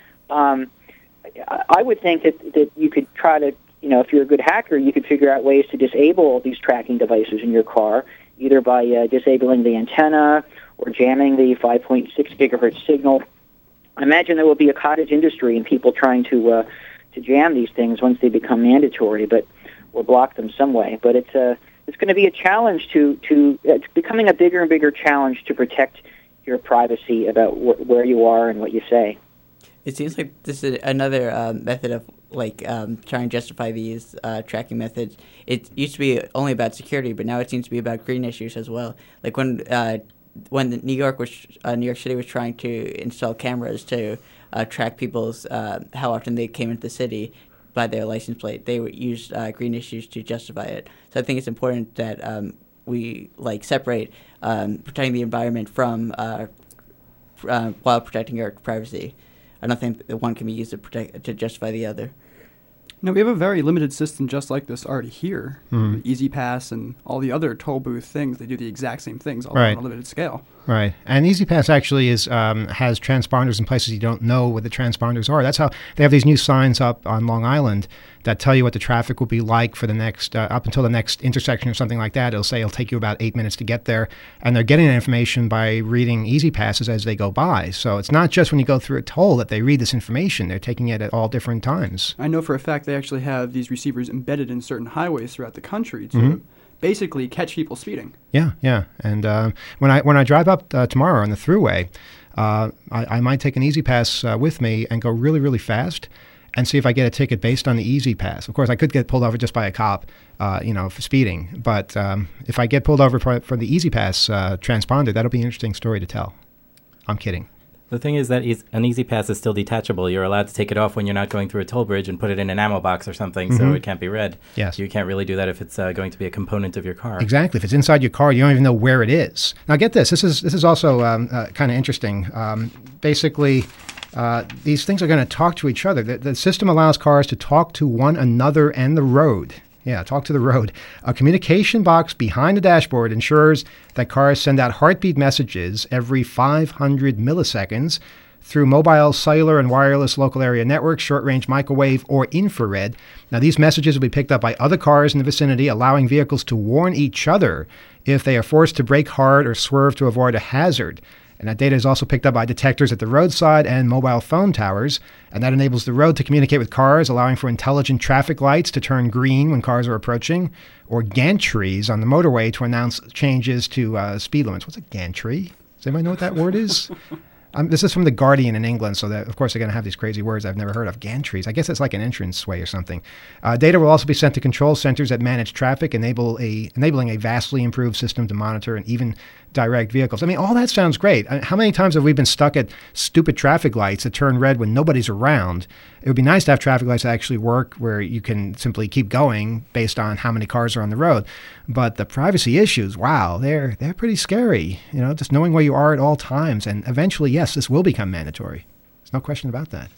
F: I would think that you could try to, if you're a good hacker, you could figure out ways to disable these tracking devices in your car, either by disabling the antenna or jamming the 5.6 gigahertz signal. I imagine there will be a cottage industry in people trying to jam these things once they become mandatory, or block them some way. But it's going to be a challenge it's becoming a bigger and bigger challenge to protect your privacy about where you are and what you say.
D: It seems like this is another method of trying to justify these tracking methods. It used to be only about security, but now it seems to be about green issues as well. Like when New York City was trying to install cameras to track people's how often they came into the city by their license plate, they used green issues to justify it. So I think it's important that we separate protecting the environment from while protecting our privacy. I don't think that one can be used to justify the other.
G: No, we have a very limited system just like this already here.
A: Mm.
G: Easy Pass and all the other toll booth things, they do the exact same things, all
A: Right.
G: on a limited scale.
A: Right, and EasyPass actually has transponders in places you don't know what the transponders are. That's how they have these new signs up on Long Island that tell you what the traffic will be like for the next up until the next intersection or something like that. It'll say it'll take you about 8 minutes to get there, and they're getting that information by reading EasyPasses as they go by. So it's not just when you go through a toll that they read this information; they're taking it at all different times.
G: I know for a fact they actually have these receivers embedded in certain highways throughout the country to basically catch people speeding.
A: Yeah, yeah. And when I drive up tomorrow on the throughway, I might take an EasyPass with me and go really, really fast and see if I get a ticket based on the EasyPass. Of course, I could get pulled over just by a cop, for speeding. But if I get pulled over for the EasyPass transponder, that'll be an interesting story to tell. I'm kidding.
C: The thing is that an EasyPass is still detachable. You're allowed to take it off when you're not going through a toll bridge and put it in an ammo box or something, so it can't be read.
A: Yes.
C: You can't really do that if it's going to be a component of your car.
A: Exactly. If it's inside your car, you don't even know where it is. Now, get this. This is also kind of interesting. Basically, these things are going to talk to each other. The system allows cars to talk to one another and the road. Yeah, talk to the road. A communication box behind the dashboard ensures that cars send out heartbeat messages every 500 milliseconds through mobile, cellular, and wireless local area networks, short-range microwave, or infrared. Now, these messages will be picked up by other cars in the vicinity, allowing vehicles to warn each other if they are forced to brake hard or swerve to avoid a hazard. And that data is also picked up by detectors at the roadside and mobile phone towers, and that enables the road to communicate with cars, allowing for intelligent traffic lights to turn green when cars are approaching, or gantries on the motorway to announce changes to speed limits. What's a gantry? Does anybody know what that word is? This is from The Guardian in England, so that, of course, they're going to have these crazy words I've never heard of. Gantries. I guess it's like an entranceway or something. Data will also be sent to control centers that manage traffic, enabling a vastly improved system to monitor and even direct vehicles. I mean, all that sounds great. How many times have we been stuck at stupid traffic lights that turn red when nobody's around? It would be nice to have traffic lights that actually work where you can simply keep going based on how many cars are on the road. But the privacy issues, wow, they're pretty scary. Just knowing where you are at all times. And eventually, yes, this will become mandatory. There's no question about that.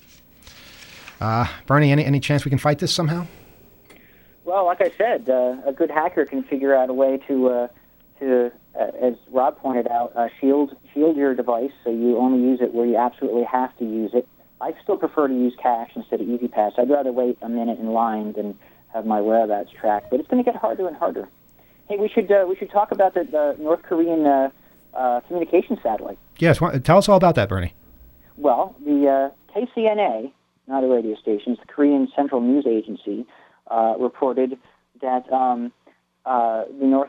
A: Bernie, any chance we can fight this somehow?
F: Well, like I said, a good hacker can figure out a way to as Rob pointed out, shield your device so you only use it where you absolutely have to use it. I still prefer to use cash instead of EasyPass. I'd rather wait a minute in line than have my whereabouts tracked. But it's going to get harder and harder. Hey, we should talk about the North Korean communication satellite.
A: Yes, tell us all about that, Bernie.
F: Well, the KCNA, not a radio station, it's the Korean Central News Agency, reported that the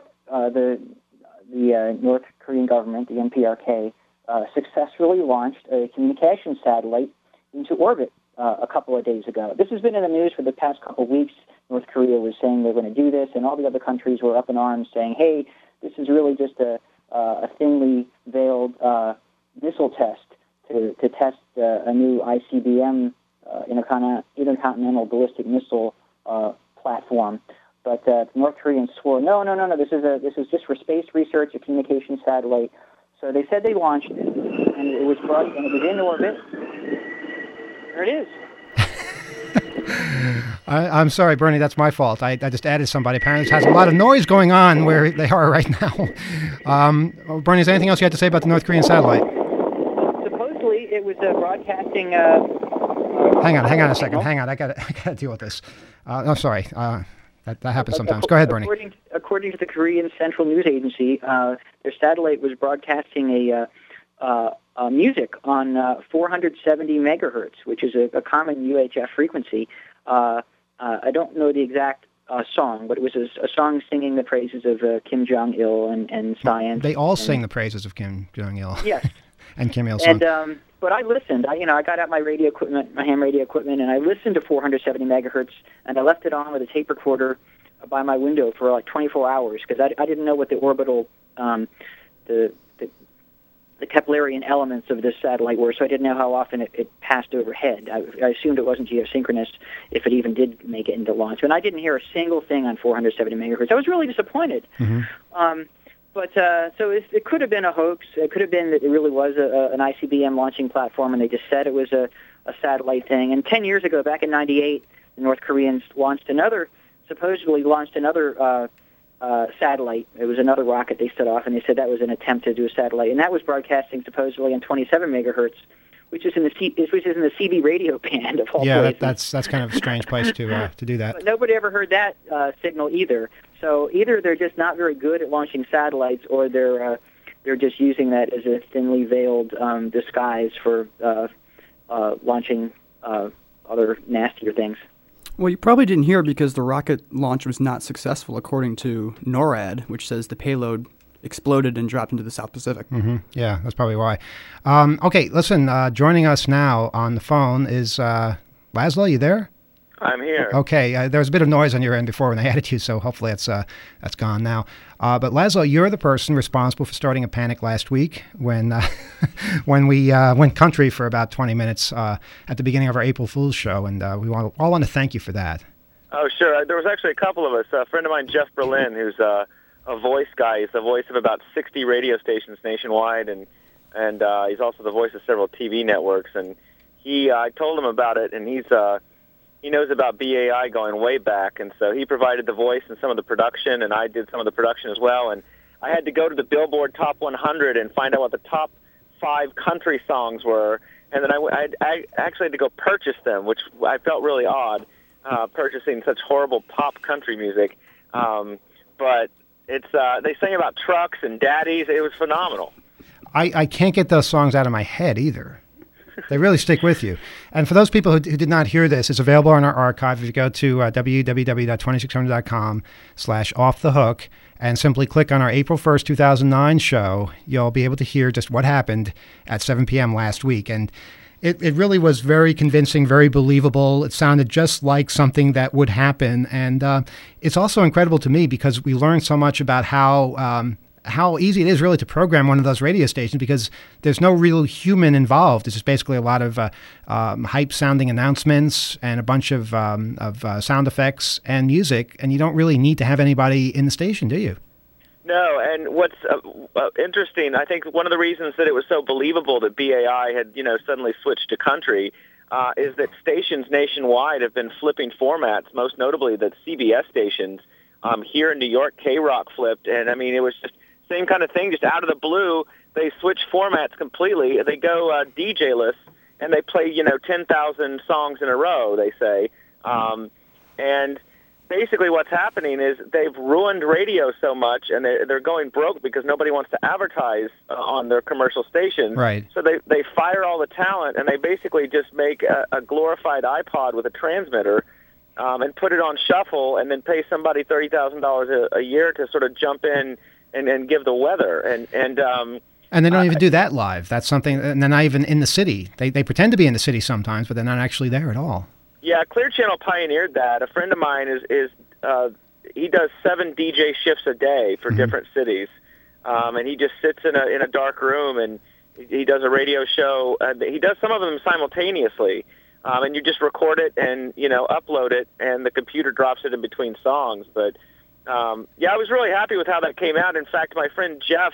F: North Korean government, the NPRK, successfully launched a communication satellite into orbit a couple of days ago. This has been in the news for the past couple of weeks. North Korea was saying they're going to do this, and all the other countries were up in arms saying, hey, this is really just a thinly veiled missile test to test a new ICBM, intercontinental ballistic missile platform. But the North Koreans swore, no, this is just for space research, a communication satellite. So they said they launched it, and it was in orbit. There it is.
A: I'm sorry, Bernie. That's my fault. I just added somebody. Apparently, it has a lot of noise going on where they are right now. Bernie, is there anything else you had to say about the North Korean satellite?
F: Supposedly, it was broadcasting.
A: Hang on a second. Hang on. I got to deal with this. I'm sorry. That happens sometimes. Go ahead, Bernie.
F: According to the Korean Central News Agency, their satellite was broadcasting music on 470 megahertz, which is a common UHF frequency. I don't know the exact song, but it was a song singing the praises of Kim Jong-il and science.
A: They all sing the praises of Kim Jong-il.
F: Yes.
A: And Kim Il-sung.
F: And but I listened. I got out my radio equipment, my ham radio equipment, and I listened to 470 megahertz, and I left it on with a tape recorder by my window for like 24 hours because I didn't know what the orbital, the Keplerian elements of this satellite were, so I didn't know how often it passed overhead. I assumed it wasn't geosynchronous if it even did make it into launch. And I didn't hear a single thing on 470 megahertz. I was really disappointed.
A: Mm-hmm.
F: So it could have been a hoax. It could have been that it really was an ICBM launching platform, and they just said it was a satellite thing. And 10 years ago, back in '98, the North Koreans supposedly launched another satellite. It was another rocket they set off, and they said that was an attempt to do a satellite. And that was broadcasting supposedly on 27 megahertz, which is in the CB radio band of all places.
A: Yeah, that's kind of a strange place to do that.
F: But nobody ever heard that signal either. So either they're just not very good at launching satellites, or they're just using that as a thinly veiled disguise for launching other nastier things.
G: Well, you probably didn't hear because the rocket launch was not successful, according to NORAD, which says the payload exploded and dropped into the South Pacific.
A: Mm-hmm. Yeah, that's probably why. Okay, listen, joining us now on the phone is Laszlo. You there?
H: I'm here.
A: Okay, there was a bit of noise on your end before when I added you, so hopefully that's gone now. But Laszlo, you're the person responsible for starting a panic last week when when we went country for about 20 minutes at the beginning of our April Fool's show, and we all want to thank you for that.
H: Oh, sure. There was actually a couple of us. A friend of mine, Jeff Berlin, who's a voice guy. He's the voice of about 60 radio stations nationwide, and he's also the voice of several TV networks. And I told him about it, and he knows about BAI going way back, and so he provided the voice and some of the production, and I did some of the production as well. And I had to go to the Billboard Top 100 and find out what the top 5 country songs were, and then I actually had to go purchase them, which I felt really odd, purchasing such horrible pop country music. But they sang about trucks and daddies. It was phenomenal.
A: I can't get those songs out of my head either. They really stick with you. And for those people who did not hear this, it's available on our archive. If you go to www.2600.com/offthehook and simply click on our April 1st, 2009 show, you'll be able to hear just what happened at 7 p.m. last week. And it really was very convincing, very believable. It sounded just like something that would happen. And it's also incredible to me because we learned so much about how easy it is really to program one of those radio stations because there's no real human involved. It's just basically a lot of hype-sounding announcements and a bunch of sound effects and music, and you don't really need to have anybody in the station, do you?
H: No, and what's interesting, I think one of the reasons that it was so believable that BAI had suddenly switched to country is that stations nationwide have been flipping formats, most notably the CBS stations. Here in New York, K-Rock flipped, and I mean, it was just same kind of thing, just out of the blue, they switch formats completely. They go DJ-less, and they play, 10,000 songs in a row, they say. And basically what's happening is they've ruined radio so much, and they're going broke because nobody wants to advertise on their commercial stations.
A: Right.
H: So they fire all the talent, and they basically just make a glorified iPod with a transmitter and put it on shuffle and then pay somebody $30,000 a year to sort of jump in and give the weather. And
A: they don't even do that live. That's something, and they're not even in the city. They pretend to be in the city sometimes, but they're not actually there at all.
H: Yeah, Clear Channel pioneered that. A friend of mine he does 7 DJ shifts a day for different cities, and he just sits in a dark room and he does a radio show. He does some of them simultaneously, and you just record it and upload it, and the computer drops it in between songs. But I was really happy with how that came out. In fact, my friend Jeff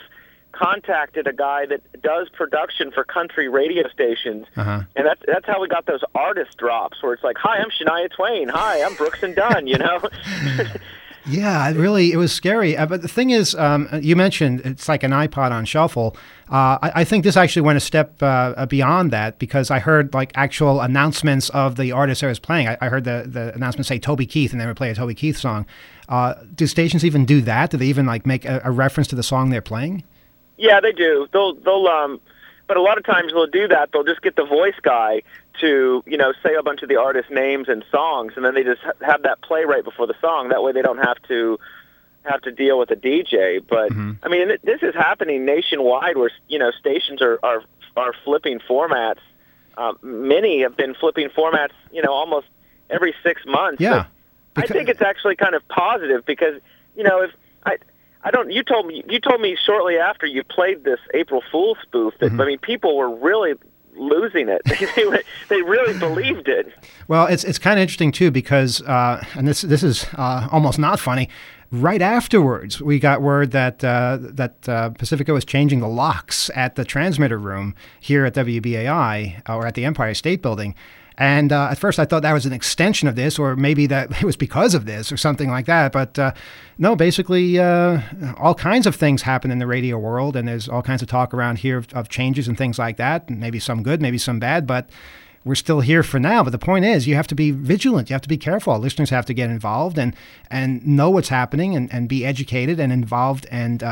H: contacted a guy that does production for country radio stations, and that's how we got those artist drops where it's like, "Hi, I'm Shania Twain. Hi, I'm Brooks and Dunn." You know.
A: Yeah, it was scary. But the thing is, you mentioned it's like an iPod on shuffle. I think this actually went a step beyond that, because I heard like actual announcements of the artist I was playing. I heard the announcement say Toby Keith, and they would play a Toby Keith song. Do stations even do that? Do they even like make a reference to the song they're playing?
H: Yeah, they do. They'll but a lot of times they'll do that. They'll just get the voice guy to, say a bunch of the artist's names and songs, and then they just have that play right before the song. That way they don't have to deal with a DJ. But I mean, this is happening nationwide, where stations are flipping formats. Many have been flipping formats, almost every 6 months.
A: Yeah,
H: I think it's actually kind of positive, because if I don't. You told me shortly after you played this April Fool's spoof that I mean, people were really losing it. They really believed it.
A: Well, it's kind of interesting too, because and this is almost not funny. Right afterwards, we got word that Pacifica was changing the locks at the transmitter room here at WBAI, or at the Empire State Building. And at first I thought that was an extension of this, or maybe that it was because of this or something like that. But no, basically all kinds of things happen in the radio world, and there's all kinds of talk around here of changes and things like that, and maybe some good, maybe some bad, but we're still here for now. But the point is, you have to be vigilant. You have to be careful. Listeners have to get involved and know what's happening, and be educated and involved, and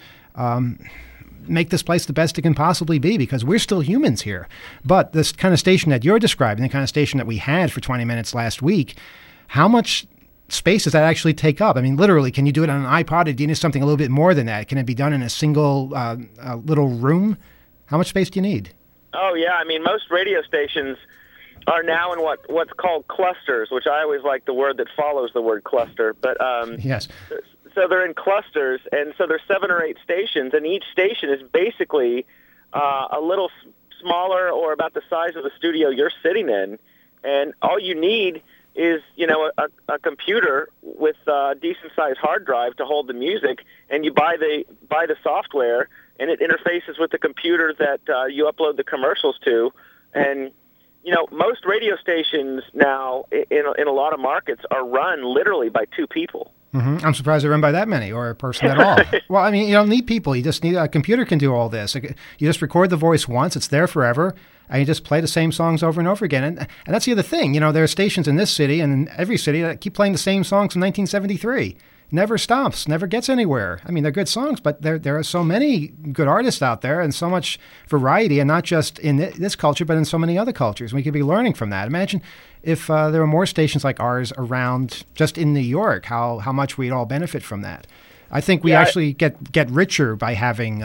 A: make this place the best it can possibly be, because we're still humans here. But this kind of station that you're describing, the kind of station that we had for 20 minutes last week, how much space does that actually take up? I mean, literally, can you do it on an iPod, or do you need something a little bit more than that? Can it be done in a single little room? How much space do you need?
H: Oh, yeah. I mean, most radio stations are now in what's called clusters, which I always like the word that follows the word cluster. But
A: yes.
H: So they're in clusters, and so there's 7 or 8 stations, and each station is basically a little smaller, or about the size of the studio you're sitting in. And all you need is, a computer with a decent-sized hard drive to hold the music, and you buy the software, and it interfaces with the computer that you upload the commercials to. And most radio stations now in a lot of markets are run literally by 2 people.
A: I'm surprised they're run by that many, or a person at all. Well, I mean, you don't need people. You just need a computer can do all this. You just record the voice once. It's there forever. And you just play the same songs over and over again. And that's the other thing. There are stations in this city and in every city that keep playing the same songs from 1973. Never stops, never gets anywhere. I mean, they're good songs, but there are so many good artists out there, and so much variety, and not just in this culture, but in so many other cultures. We could be learning from that. Imagine if there were more stations like ours around just in New York, how much we'd all benefit from that. I think we actually get richer by having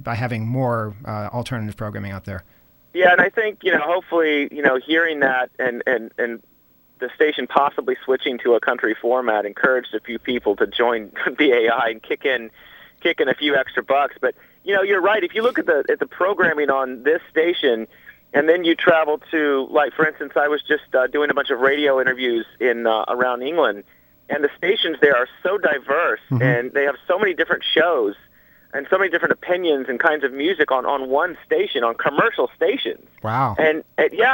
A: more alternative programming out there.
H: Yeah, and I think, hopefully, hearing that and the station possibly switching to a country format encouraged a few people to join BAI and kick in a few extra bucks. But you're right. If you look at the programming on this station, and then you travel to, like, for instance, I was just doing a bunch of radio interviews in around England, and the stations there are so diverse, and they have so many different shows and so many different opinions and kinds of music on one station, on commercial stations.
A: Wow.
H: And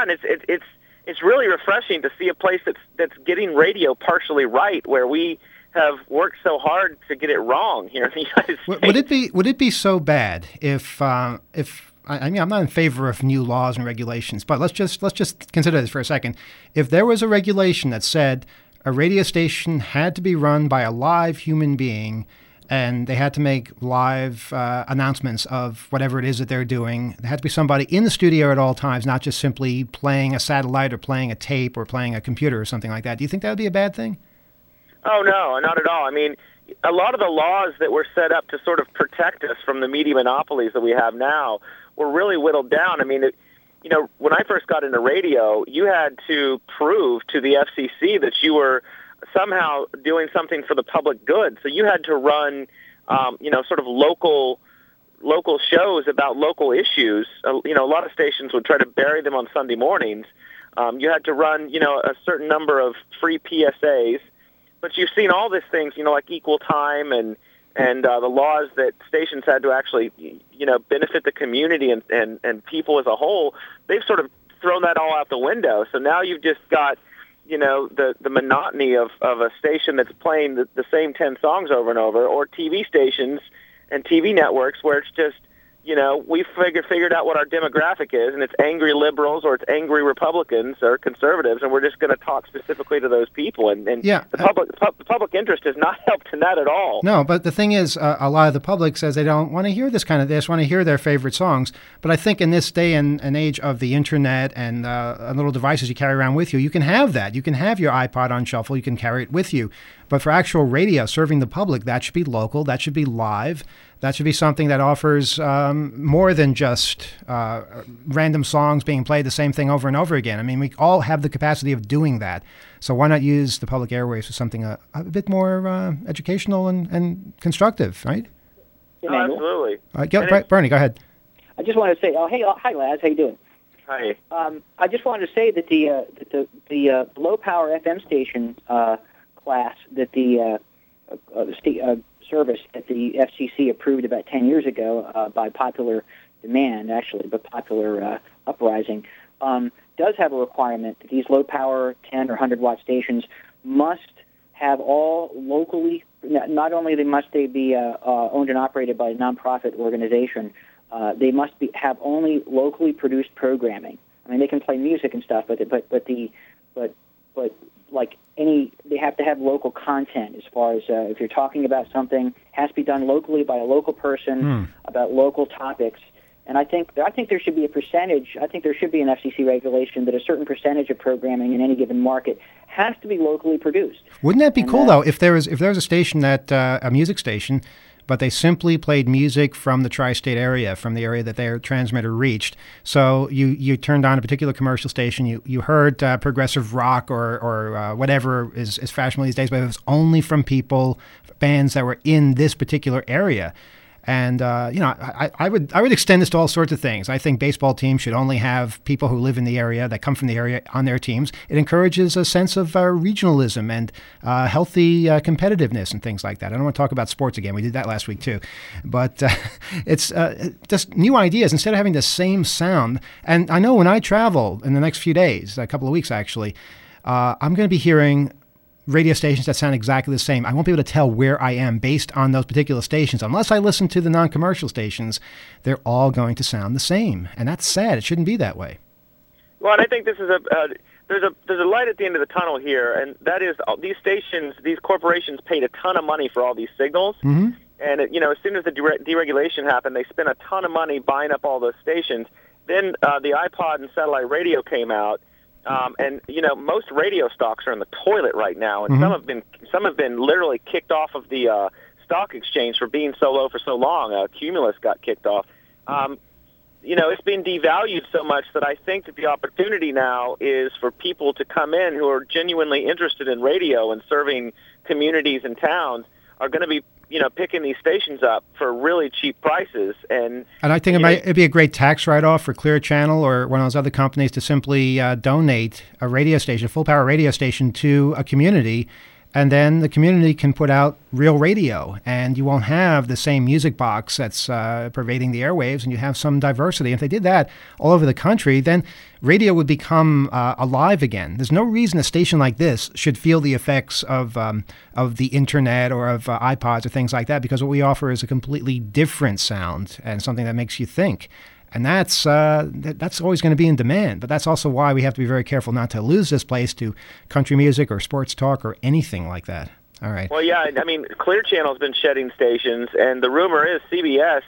H: it's really refreshing to see a place that's getting radio partially right, where we have worked so hard to get it wrong here in the United States.
A: Would it be so bad if I mean, I'm not in favor of new laws and regulations, but let's just consider this for a second. If there was a regulation that said a radio station had to be run by a live human being, and they had to make live announcements of whatever it is that they're doing. There had to be somebody in the studio at all times, not just simply playing a satellite or playing a tape or playing a computer or something like that. Do you think that would be a bad thing?
H: Oh, no, not at all. I mean, a lot of the laws that were set up to sort of protect us from the media monopolies that we have now were really whittled down. I mean, when I first got into radio, you had to prove to the FCC that you were somehow doing something for the public good. So you had to run, sort of local shows about local issues. A lot of stations would try to bury them on Sunday mornings. You had to run, a certain number of free PSAs. But you've seen all these things, like Equal Time and and the laws that stations had to actually, benefit the community and people as a whole, they've sort of thrown that all out the window. So now you've just got, the monotony of a station that's playing the same 10 songs over and over, or TV stations and TV networks where it's just, we figured out what our demographic is, and it's angry liberals or it's angry Republicans or conservatives, and we're just going to talk specifically to those people. And
A: yeah,
H: the public interest has not helped in that at all.
A: No, but the thing is, a lot of the public says they don't want to hear this kind of this, want to hear their favorite songs. But I think in this day and age of the internet and little devices you carry around with you, you can have that. You can have your iPod on shuffle. You can carry it with you. But for actual radio serving the public, that should be local. That should be live. That should be something that offers more than just random songs being played the same thing over and over again. I mean, we all have the capacity of doing that. So why not use the public airwaves for something a bit more educational and constructive, right?
F: Yeah,
H: absolutely.
A: Bernie, go ahead.
F: I just want to say, hi, Laz. How you doing?
H: Hi.
F: I just wanted to say that the low power FM station class that the service that the FCC approved about 10 years ago by popular demand, actually, but popular uprising, does have a requirement that these low power 10 or 100 watt stations must have all locally, not only must they be owned and operated by a nonprofit organization, they must have only locally produced programming. I mean, they can play music and stuff, but like they have to have local content as far as if you're talking about something, has to be done locally by a local person about local topics. And I think there should be a percentage. I think there should be an FCC regulation that a certain percentage of programming in any given market has to be locally produced.
A: Wouldn't that be cool though? If there was a station that a music station, but they simply played music from the tri-state area, from the area that their transmitter reached. So you turned on a particular commercial station, you heard progressive rock or whatever is fashionable these days, but it was only from bands that were in this particular area. And, I would extend this to all sorts of things. I think baseball teams should only have people who live in the area, that come from the area, on their teams. It encourages a sense of regionalism and healthy competitiveness and things like that. I don't want to talk about sports again. We did that last week, too. But it's just new ideas instead of having the same sound. And I know when I travel in the next few days, a couple of weeks actually, I'm going to be hearing radio stations that sound exactly the same. I won't be able to tell where I am based on those particular stations. Unless I listen to the non-commercial stations, they're all going to sound the same. And that's sad. It shouldn't be that way.
H: Well, and I think this is there's a light at the end of the tunnel here, and that is these stations, these corporations paid a ton of money for all these signals. Mm-hmm. And, as soon as the deregulation happened, they spent a ton of money buying up all those stations. Then the iPod and satellite radio came out. And most radio stocks are in the toilet right now, and some have been literally kicked off of the stock exchange for being so low for so long. Cumulus got kicked off. It's been devalued so much that I think that the opportunity now is for people to come in who are genuinely interested in radio and serving communities and towns are going to be picking these stations up for really cheap prices. And
A: I think it'd be a great tax write-off for Clear Channel or one of those other companies to simply donate a radio station, a full-power radio station, to a community, and then the community can put out real radio, and you won't have the same music box that's pervading the airwaves, and you have some diversity. If they did that all over the country, then radio would become alive again. There's no reason a station like this should feel the effects of the internet or of iPods or things like that, because what we offer is a completely different sound and something that makes you think. And that's always going to be in demand. But that's also why we have to be very careful not to lose this place to country music or sports talk or anything like that. All right.
H: Well, yeah, I mean, Clear Channel's been shedding stations, and the rumor is CBS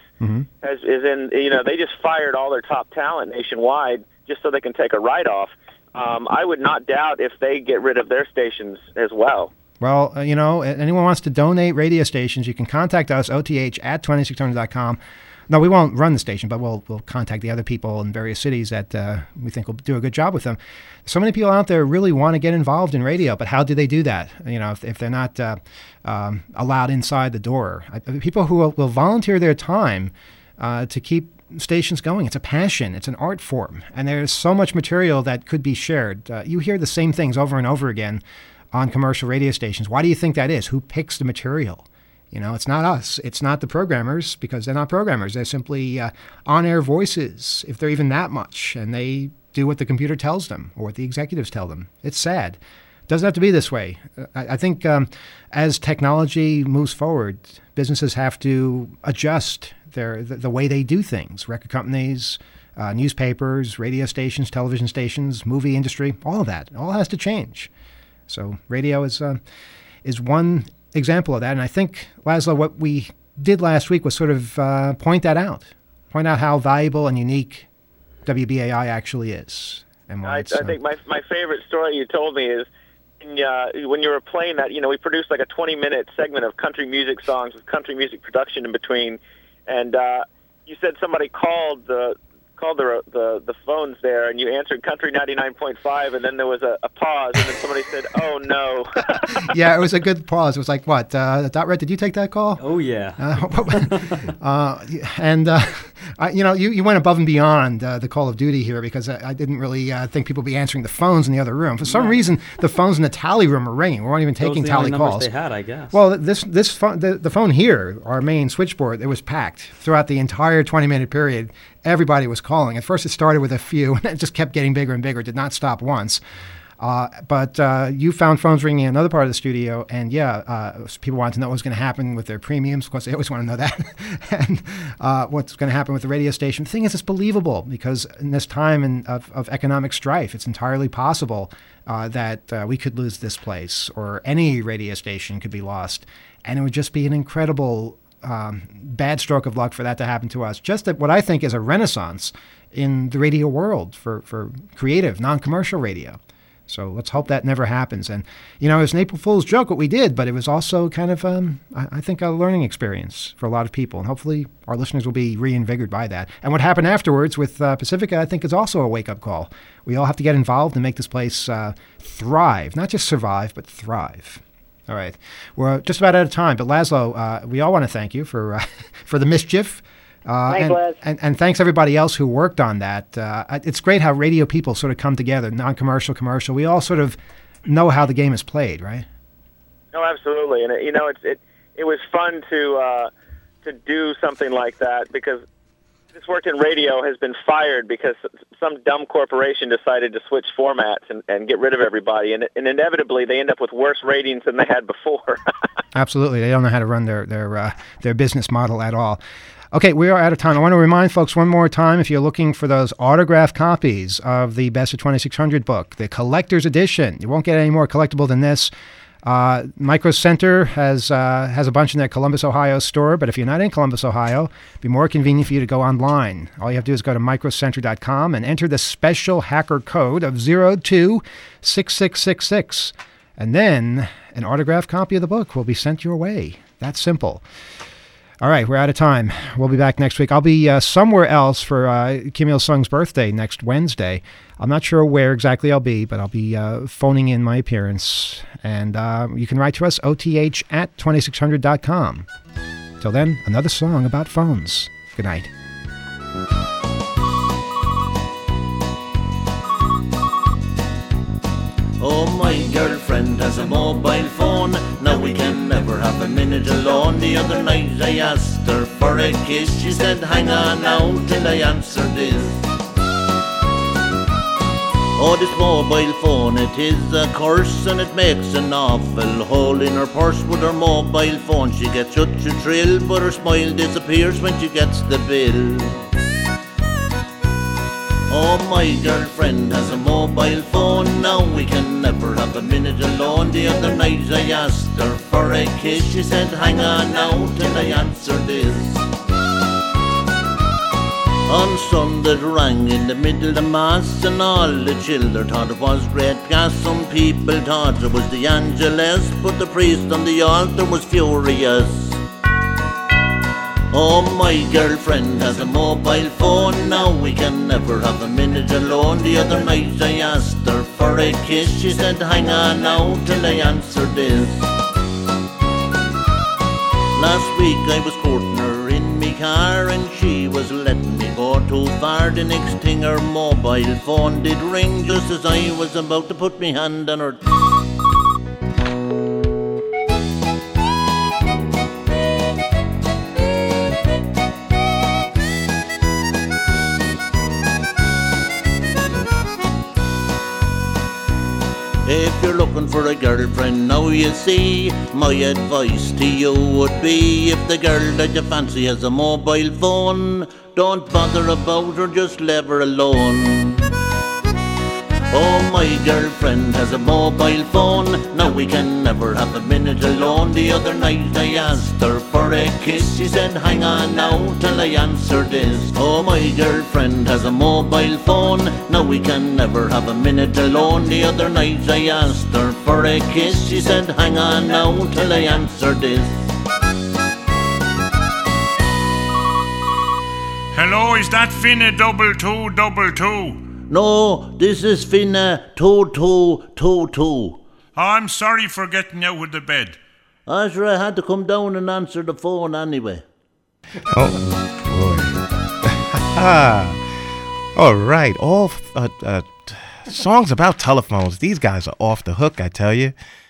H: they just fired all their top talent nationwide just so they can take a write-off. I would not doubt if they get rid of their stations as well.
A: Well, anyone wants to donate radio stations, you can contact us, oth@2600.com. No, we won't run the station, but we'll contact the other people in various cities that we think will do a good job with them. So many people out there really want to get involved in radio, but how do they do that? If they're not allowed inside the door. People who will volunteer their time to keep stations going. It's a passion. It's an art form. And there's so much material that could be shared. You hear the same things over and over again on commercial radio stations. Why do you think that is? Who picks the material? It's not us. It's not the programmers, because they're not programmers. They're simply on-air voices, if they're even that much, and they do what the computer tells them or what the executives tell them. It's sad. It doesn't have to be this way. I think as technology moves forward, businesses have to adjust the way they do things. Record companies, newspapers, radio stations, television stations, movie industry, all of that. It all has to change. So radio is one example of that. And I think, Laszlo, what we did last week was sort of point out how valuable and unique WBAI actually is. And
H: I think my favorite story you told me is when you were playing that, we produced like a 20-minute segment of country music songs with country music production in between, and you said somebody called the phones there, and you answered Country 99.5, and then there was a pause, and then somebody said, "Oh no."
A: Yeah, it was a good pause. It was like, what? Dot Red, did you take that call?
E: Oh yeah.
A: You went above and beyond the Call of Duty here, because I didn't really think people would be answering the phones in the other room. For some reason, the phones in the tally room are ringing. We weren't even taking tally calls.
E: They had, I guess.
A: Well, this phone, the phone here, our main switchboard, it was packed throughout the entire 20-minute period. Everybody was calling. At first, it started with a few, and it just kept getting bigger and bigger. It did not stop once. But you found phones ringing in another part of the studio, and people wanted to know what was going to happen with their premiums. Of course, they always want to know that. And what's going to happen with the radio station. The thing is, it's believable, because in this time of economic strife, it's entirely possible that we could lose this place, or any radio station could be lost. And it would just be an incredible bad stroke of luck for that to happen to us. Just at what I think is a renaissance in the radio world for creative, non-commercial radio. So let's hope that never happens. And, it was an April Fool's joke what we did, but it was also kind of, I think, a learning experience for a lot of people. And hopefully our listeners will be reinvigorated by that. And what happened afterwards with Pacifica, I think, is also a wake-up call. We all have to get involved and make this place thrive. Not just survive, but thrive. All right. We're just about out of time. But, Laszlo, we all want to thank you for the mischief.
F: Thanks,
A: and thanks everybody else who worked on that. It's great how radio people sort of come together, non-commercial, commercial. We all sort of know how the game is played, right?
H: Oh, absolutely. And it was fun to do something like that, because this worked in radio has been fired because some dumb corporation decided to switch formats and get rid of everybody, and inevitably they end up with worse ratings than they had before.
A: Absolutely. They don't know how to run their business model at all. Okay, we are out of time. I want to remind folks one more time, if you're looking for those autographed copies of the Best of 2600 book, the collector's edition, you won't get any more collectible than this. Micro Center has a bunch in their Columbus, Ohio store, but if you're not in Columbus, Ohio, it'd be more convenient for you to go online. All you have to do is go to microcenter.com and enter the special hacker code of 026666, and then an autographed copy of the book will be sent your way. That's simple. All right, we're out of time. We'll be back next week. I'll be somewhere else for Kim Il-sung's birthday next Wednesday. I'm not sure where exactly I'll be, but I'll be phoning in my appearance. And you can write to us, oth@2600.com. Till then, another song about phones. Good night.
I: Oh, my girlfriend has a mobile phone. Now we can never have a minute alone. The other night I asked her for a kiss. She said, hang on now till I answer this. Oh, this mobile phone, it is a curse, and it makes an awful hole in her purse. With her mobile phone she gets such a thrill, but her smile disappears when she gets the bill. Oh, my girlfriend has a mobile phone. Now we can never have a minute alone. The other night I asked her for a kiss. She said, hang on now till I answer this. On Sunday it rang in the middle of Mass, and all the children thought it was great gas. Some people thought it was the Angelus, but the priest on the altar was furious. Oh, my girlfriend has a mobile phone. Now we can never have a minute alone. The other night I asked her for a kiss. She said, hang on now till I answer this. Last week I was courting her in me car, and she was letting me go too far. The next thing her mobile phone did ring, just as I was about to put me hand on her. you're looking for a girlfriend, now you see, my advice to you would be, if the girl that you fancy has a mobile phone, don't bother about her, just leave her alone. Oh, my girlfriend has a mobile phone, now we can never have a minute alone. The other night I asked her for a kiss, she said hang on now till I answer this. Oh, my girlfriend has a mobile phone, now we can never have a minute alone. The other night I asked her for a kiss, she said hang on now till I answer this.
J: Hello, is that Finna 2222?
I: No, this is Finna 2222.
J: I'm sorry for getting out of the bed.
I: Sure, I had to come down and answer the phone anyway.
K: Oh, boy. All right, all songs about telephones. These guys are off the hook, I tell you.